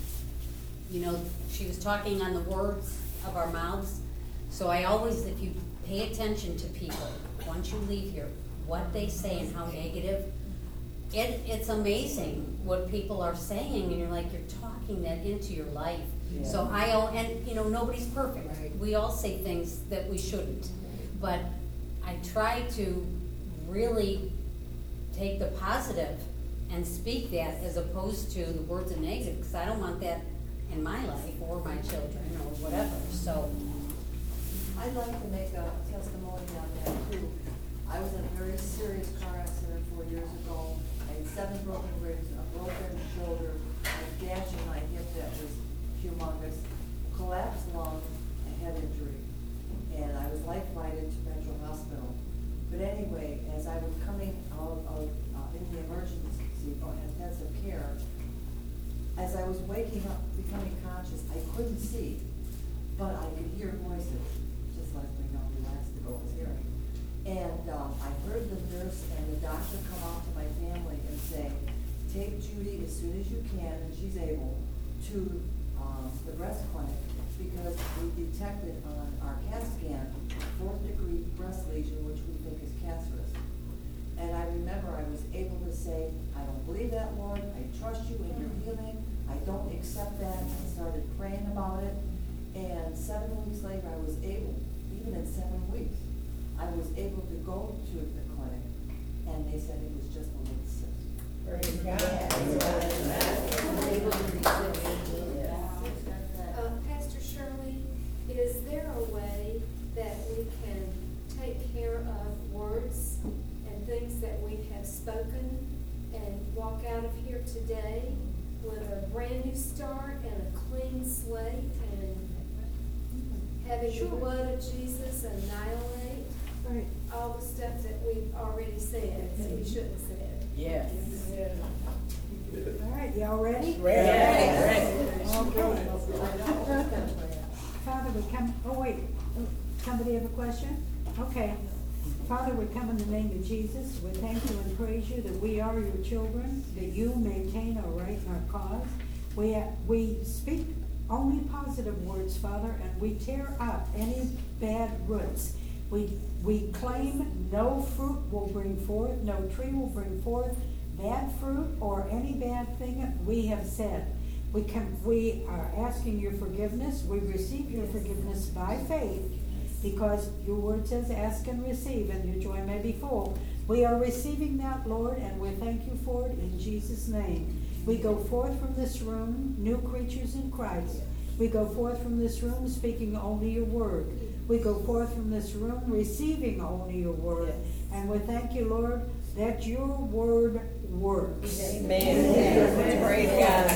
Speaker 5: she was talking on the words of our mouths. So I always, if you pay attention to people, once you leave here, what they say and how negative, it's amazing what people are saying, and you're like, you're talking that into your life.
Speaker 6: Yeah.
Speaker 5: So nobody's perfect. We all say things that we shouldn't. But I try to really take the positive and speak that as opposed to the words of negative, because I don't want that in my life or my children or whatever. So
Speaker 11: I'd like to make a testimony on that too. I was in a very serious car accident 4 years ago. I had 7 broken ribs, a broken shoulder, a gash in my hip that was humongous, collapsed lung, and head injury. And I was life-flighted to Metro Hospital. But anyway, as I was coming out of in the emergency or intensive care, as I was waking up, becoming conscious, I couldn't see, but I could hear voices, just like we know we last ago was hearing. And I heard the nurse and the doctor come out to my family and say, take Judy as soon as you can, and she's able, to the breast clinic, because we detected on our CAT scan a 4th-degree breast lesion, which we think is cancerous. And I remember I was able to say, I don't believe that, Lord. I trust you in your healing. I don't accept that. I started praying about it. And 7 weeks later, I was able, even in 7 weeks, I was able to go to the clinic, and they said it was just a little cyst.
Speaker 6: Praise God.
Speaker 1: Pastor Shirley, is there a way that we can take care of words and things that we have spoken and walk out of here today with a brand new start and a clean slate and having the blood of Jesus annihilate all the stuff that we've already said that we shouldn't have said?
Speaker 6: Yes.
Speaker 4: All right, y'all ready?
Speaker 6: Ready.
Speaker 4: Okay. Father, we come, somebody have a question? Okay. Father, we come in the name of Jesus. We thank you and praise you that we are your children, that you maintain our right and our cause. We speak only positive words, Father, and we tear up any bad roots. We claim no fruit will bring forth, no tree will bring forth bad fruit or any bad thing we have said. We are asking your forgiveness. We receive your forgiveness by faith, because your word says, ask and receive, and your joy may be full. We are receiving that, Lord, and we thank you for it in Jesus' name. We go forth from this room, new creatures in Christ. We go forth from this room speaking only your word. We go forth from this room receiving only your word. And we thank you, Lord, that your word works.
Speaker 6: Amen. Praise God.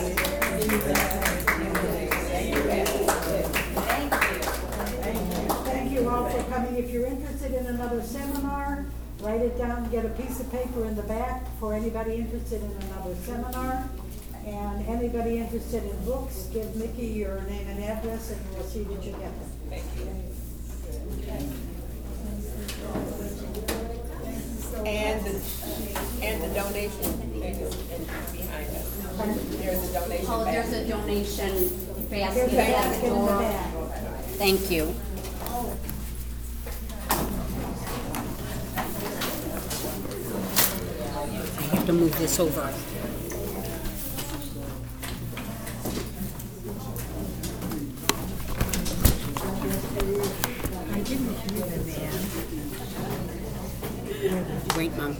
Speaker 4: Thank you all for coming. If you're interested in another seminar, write it down, get a piece of paper in the back for anybody interested in another seminar. And anybody interested in books, give Mickey your name and address, and we'll see that you get them.
Speaker 6: Thank you. And the donation thing is behind us. There's a donation
Speaker 5: Oh,
Speaker 6: bag.
Speaker 5: there's a donation
Speaker 4: There's
Speaker 5: basket
Speaker 4: a
Speaker 5: at the
Speaker 4: basket in the
Speaker 5: door.
Speaker 4: back.
Speaker 5: Thank you. I have to move this over. I didn't hear the man. Wait, Mom.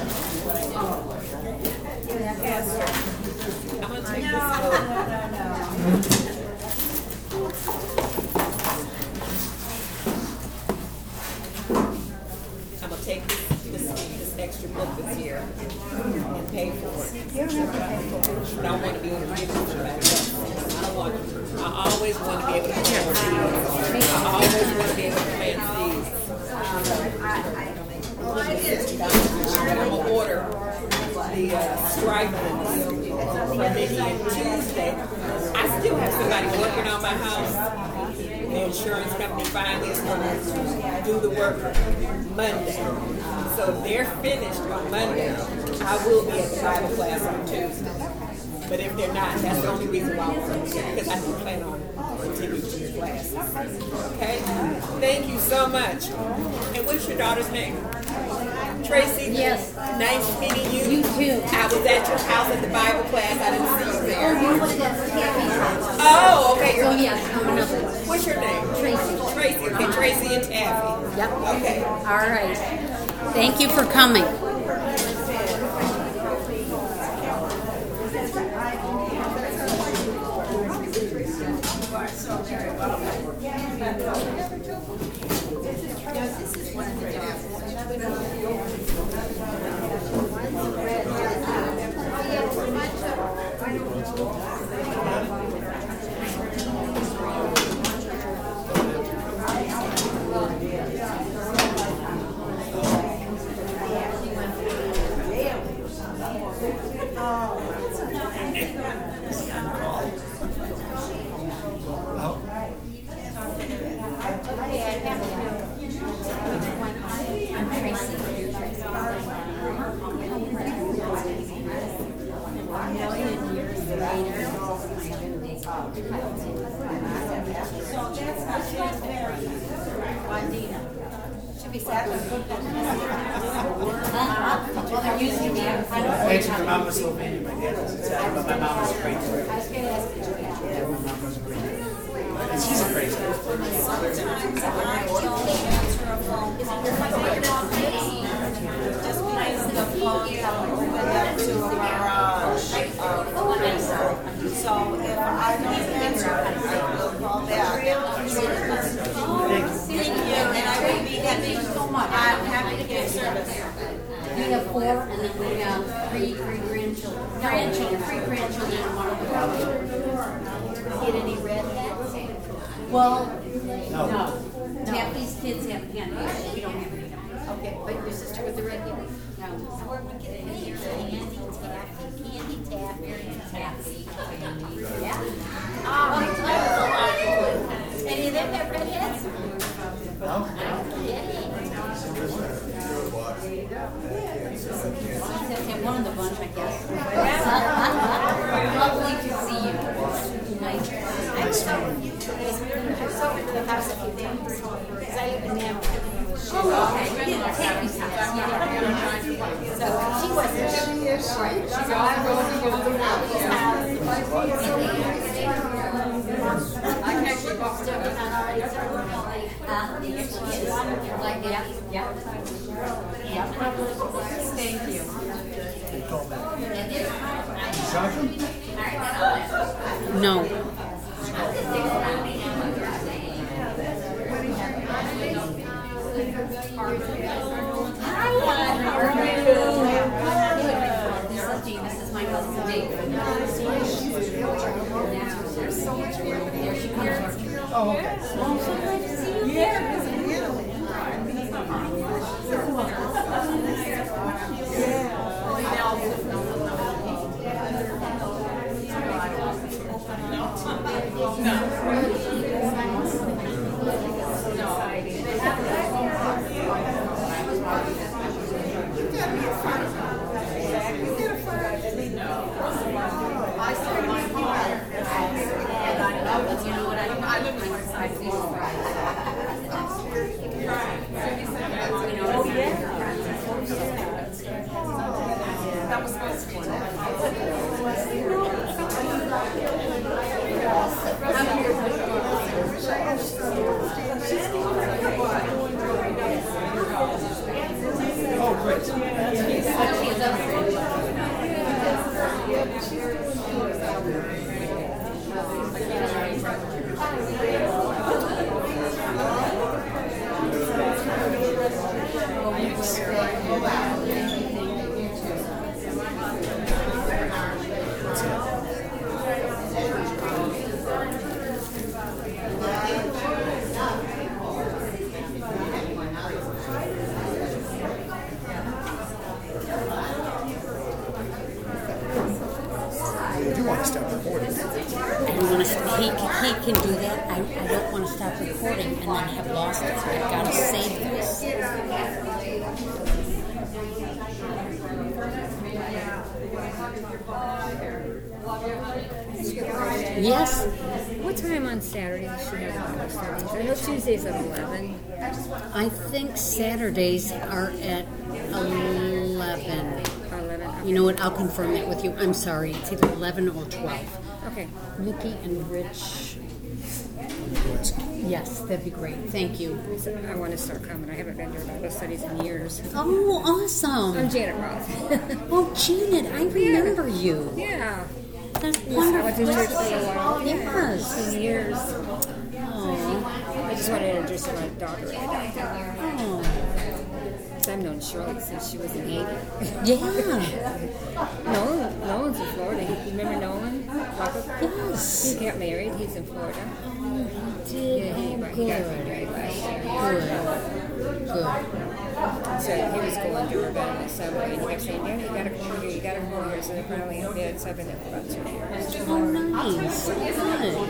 Speaker 6: I'm gonna take this. take this extra book this year and pay for it.
Speaker 4: You don't have to pay for it.
Speaker 6: But I want to be able to give it to somebody else. I always want to be able to plant seeds. I always want to be able to plant seeds. I'm going to order the stripe ones from Mickey and Tuesday. I still have somebody working on my house. The insurance company finally is going to do the work Monday. So if they're finished on Monday, I will be at the Bible class on Tuesday. But if they're not, that's the only reason why I want to be here, because I do plan on continuing these classes. Okay? Thank you so much. And what's your daughter's name? Tracy?
Speaker 5: Yes.
Speaker 6: Nice meeting you.
Speaker 5: You too.
Speaker 6: I was at your house at the Bible class. I didn't see you there.
Speaker 5: You would have got Taffy's house.
Speaker 6: Oh, okay.
Speaker 5: So yes, coming up.
Speaker 6: What's your name?
Speaker 5: Tracy.
Speaker 6: Tracy. Okay, Tracy and Taffy.
Speaker 5: Yep.
Speaker 6: Okay.
Speaker 5: All right. Thank you for coming. Well, they're using me.
Speaker 2: Actually, my mom was Slovenian, my dad was Italian, but my mom was great. Yeah, my mom was great. And she's a crazy.
Speaker 10: Sometimes I don't answer a phone call. Just because the phone call went up to a garage. So if I don't answer, I will call back. Thank you, and I will be happy. I'm happy to get service.
Speaker 5: We have 4, and then we have 3 grandchildren. Three grandchildren, and 1 of them.
Speaker 11: Get any redheads?
Speaker 5: Well, no. Taffy's kids have pancakes. We don't have any.
Speaker 11: Okay, but your sister with the red hair?
Speaker 5: No.
Speaker 11: Where we get Candy Taffy. Yeah? Any of them have redheads?
Speaker 5: Okay, one of the bunch, I guess. Lovely to see you. Nice.
Speaker 11: I was over to the house a few days, because I live in Manhattan.
Speaker 5: Oh, okay. Yeah, Taffy's house. Yeah.
Speaker 11: So she wasn't here. So I was over to Ali's house. I actually walked over and
Speaker 5: Like, yeah. Thank you. No. This is my cousin David. There's so much here. There she comes.
Speaker 2: Oh, okay.
Speaker 5: Yes.
Speaker 12: What time on Saturday does she have Bible studies? I know Tuesday's at 11.
Speaker 5: I think Saturdays are at 11.
Speaker 12: 11.
Speaker 5: You know what? I'll confirm that with you. I'm sorry. It's either 11 or 12.
Speaker 12: Okay.
Speaker 5: Nikki and Rich. Yes, that'd be great. Thank you.
Speaker 12: So I want to start coming. I haven't been to Bible studies in years.
Speaker 5: Oh, awesome.
Speaker 12: I'm Janet Roth.
Speaker 5: Oh, Janet, I remember you.
Speaker 12: Yeah.
Speaker 5: That's
Speaker 12: I went
Speaker 5: wonderful.
Speaker 12: to church for a while.
Speaker 5: Yes.
Speaker 12: 10 years.
Speaker 5: Oh.
Speaker 12: I just want to introduce my daughter.
Speaker 5: Oh.
Speaker 12: I've known Shirley since she was in Haiti.
Speaker 5: Yeah.
Speaker 12: Nolan's in Florida. You remember Nolan?
Speaker 5: Yes.
Speaker 12: He got married. He's in Florida.
Speaker 5: Oh, he did.
Speaker 12: Yeah, he got married last year.
Speaker 5: Good. Good.
Speaker 12: So he was going to Urbana in the summer, and he kept saying, "Daddy, you gotta come over here. You gotta come over here." So they finally did. So I've been there for about 2 years.
Speaker 5: Oh, nice. Good.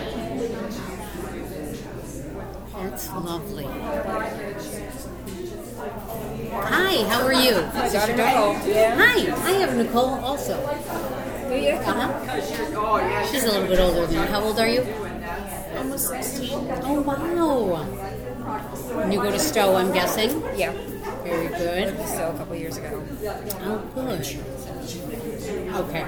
Speaker 5: That's lovely. Hi, how are you?
Speaker 12: Daughter Nicole.
Speaker 5: Hi, I have Nicole also.
Speaker 12: Do you?
Speaker 5: Uh-huh. She's a little bit older than you. How old are you?
Speaker 7: Almost 16.
Speaker 5: Oh, wow. And you go to Stowe, I'm guessing?
Speaker 12: Yeah.
Speaker 5: Very good.
Speaker 12: So a couple years ago.
Speaker 5: Oh, good. Okay.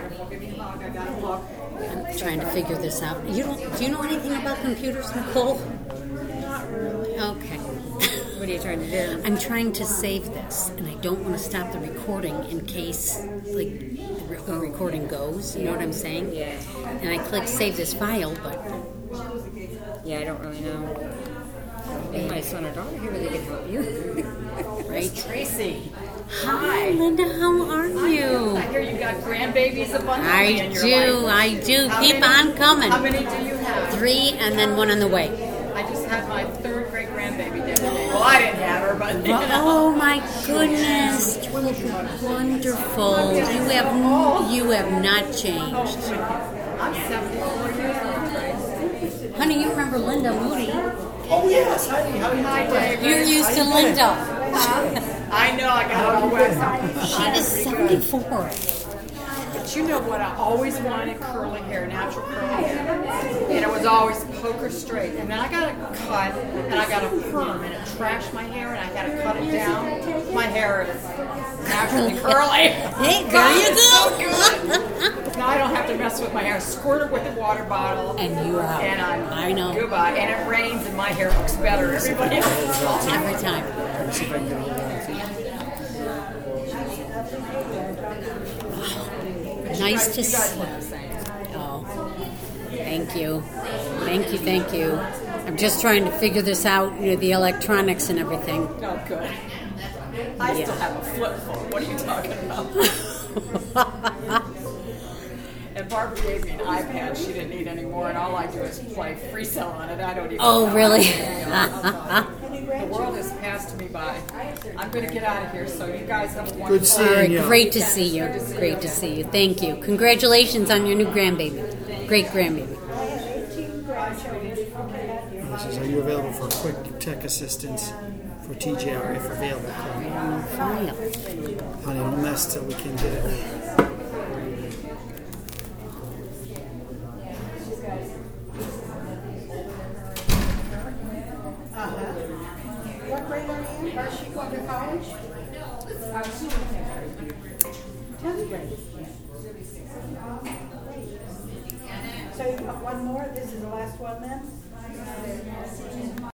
Speaker 5: I'm trying to figure this out. Do you know anything about computers, Nicole?
Speaker 7: Not really.
Speaker 5: Okay.
Speaker 12: What are you trying to do?
Speaker 5: I'm trying to save this, and I don't want to stop the recording in case, like, the recording goes. You know what I'm saying?
Speaker 12: Yeah.
Speaker 5: And I click save this file, but
Speaker 12: Yeah, I don't really know. If my son or daughter here, they can help you.
Speaker 5: right.
Speaker 13: Tracy.
Speaker 5: Hi, Linda. How are you?
Speaker 13: I hear you got grandbabies abundantly in your life.
Speaker 5: I do. Keep on coming.
Speaker 13: How many do you have?
Speaker 5: 3, and then 1 on the way.
Speaker 13: I just had my 3rd great grandbaby the other day. Well, I didn't have her, but you know.
Speaker 5: Oh my goodness! Wonderful. You have not changed.
Speaker 13: I'm 74 years old.
Speaker 5: Honey, you remember Linda Moody?
Speaker 2: Oh, yes. Hi,
Speaker 13: Dave.
Speaker 5: You're used to Linda.
Speaker 13: I know, I got all wet.
Speaker 5: She is 74.
Speaker 13: But you know what? I always wanted curly hair, natural curly hair. And it was always poker straight. And then I got it cut, and I got a perm, and it trashed my hair, and I got to cut it down. My hair is naturally curly.
Speaker 5: Hey, there you
Speaker 13: So
Speaker 5: go.
Speaker 13: good. Now I don't have to mess with my hair. Squirt it with a water bottle.
Speaker 5: And you're out.
Speaker 13: And
Speaker 5: I know.
Speaker 13: Goodbye. And it rains, and my hair looks better. Everybody else.
Speaker 5: Every time.
Speaker 2: Let's see if I can get hold of that.
Speaker 5: Nice to see. Oh, thank you. Thank you. I'm just trying to figure this out, the electronics and everything.
Speaker 13: Oh, good. I still have a flip phone. What are you talking about? And Barbara gave me an iPad. She didn't need any more, and all I do is play free cell on it. I don't even
Speaker 5: Oh,
Speaker 13: know.
Speaker 5: really?
Speaker 13: The world has passed me by. I'm going to get out of here, so you guys have a wonderful
Speaker 2: Good seeing
Speaker 5: All right,
Speaker 2: you.
Speaker 5: great to see you. Great to see you. Thank you. Congratulations on your new grandbaby. Great grandbaby.
Speaker 4: I have 18 grandchildren.
Speaker 2: He says, are you available for quick tech assistance for TJR if available?
Speaker 5: File.
Speaker 2: Honey, don't mess till we can get it.
Speaker 4: What grade are you in? Is she going to college? 10th grade. So you got one more? This is the last one then?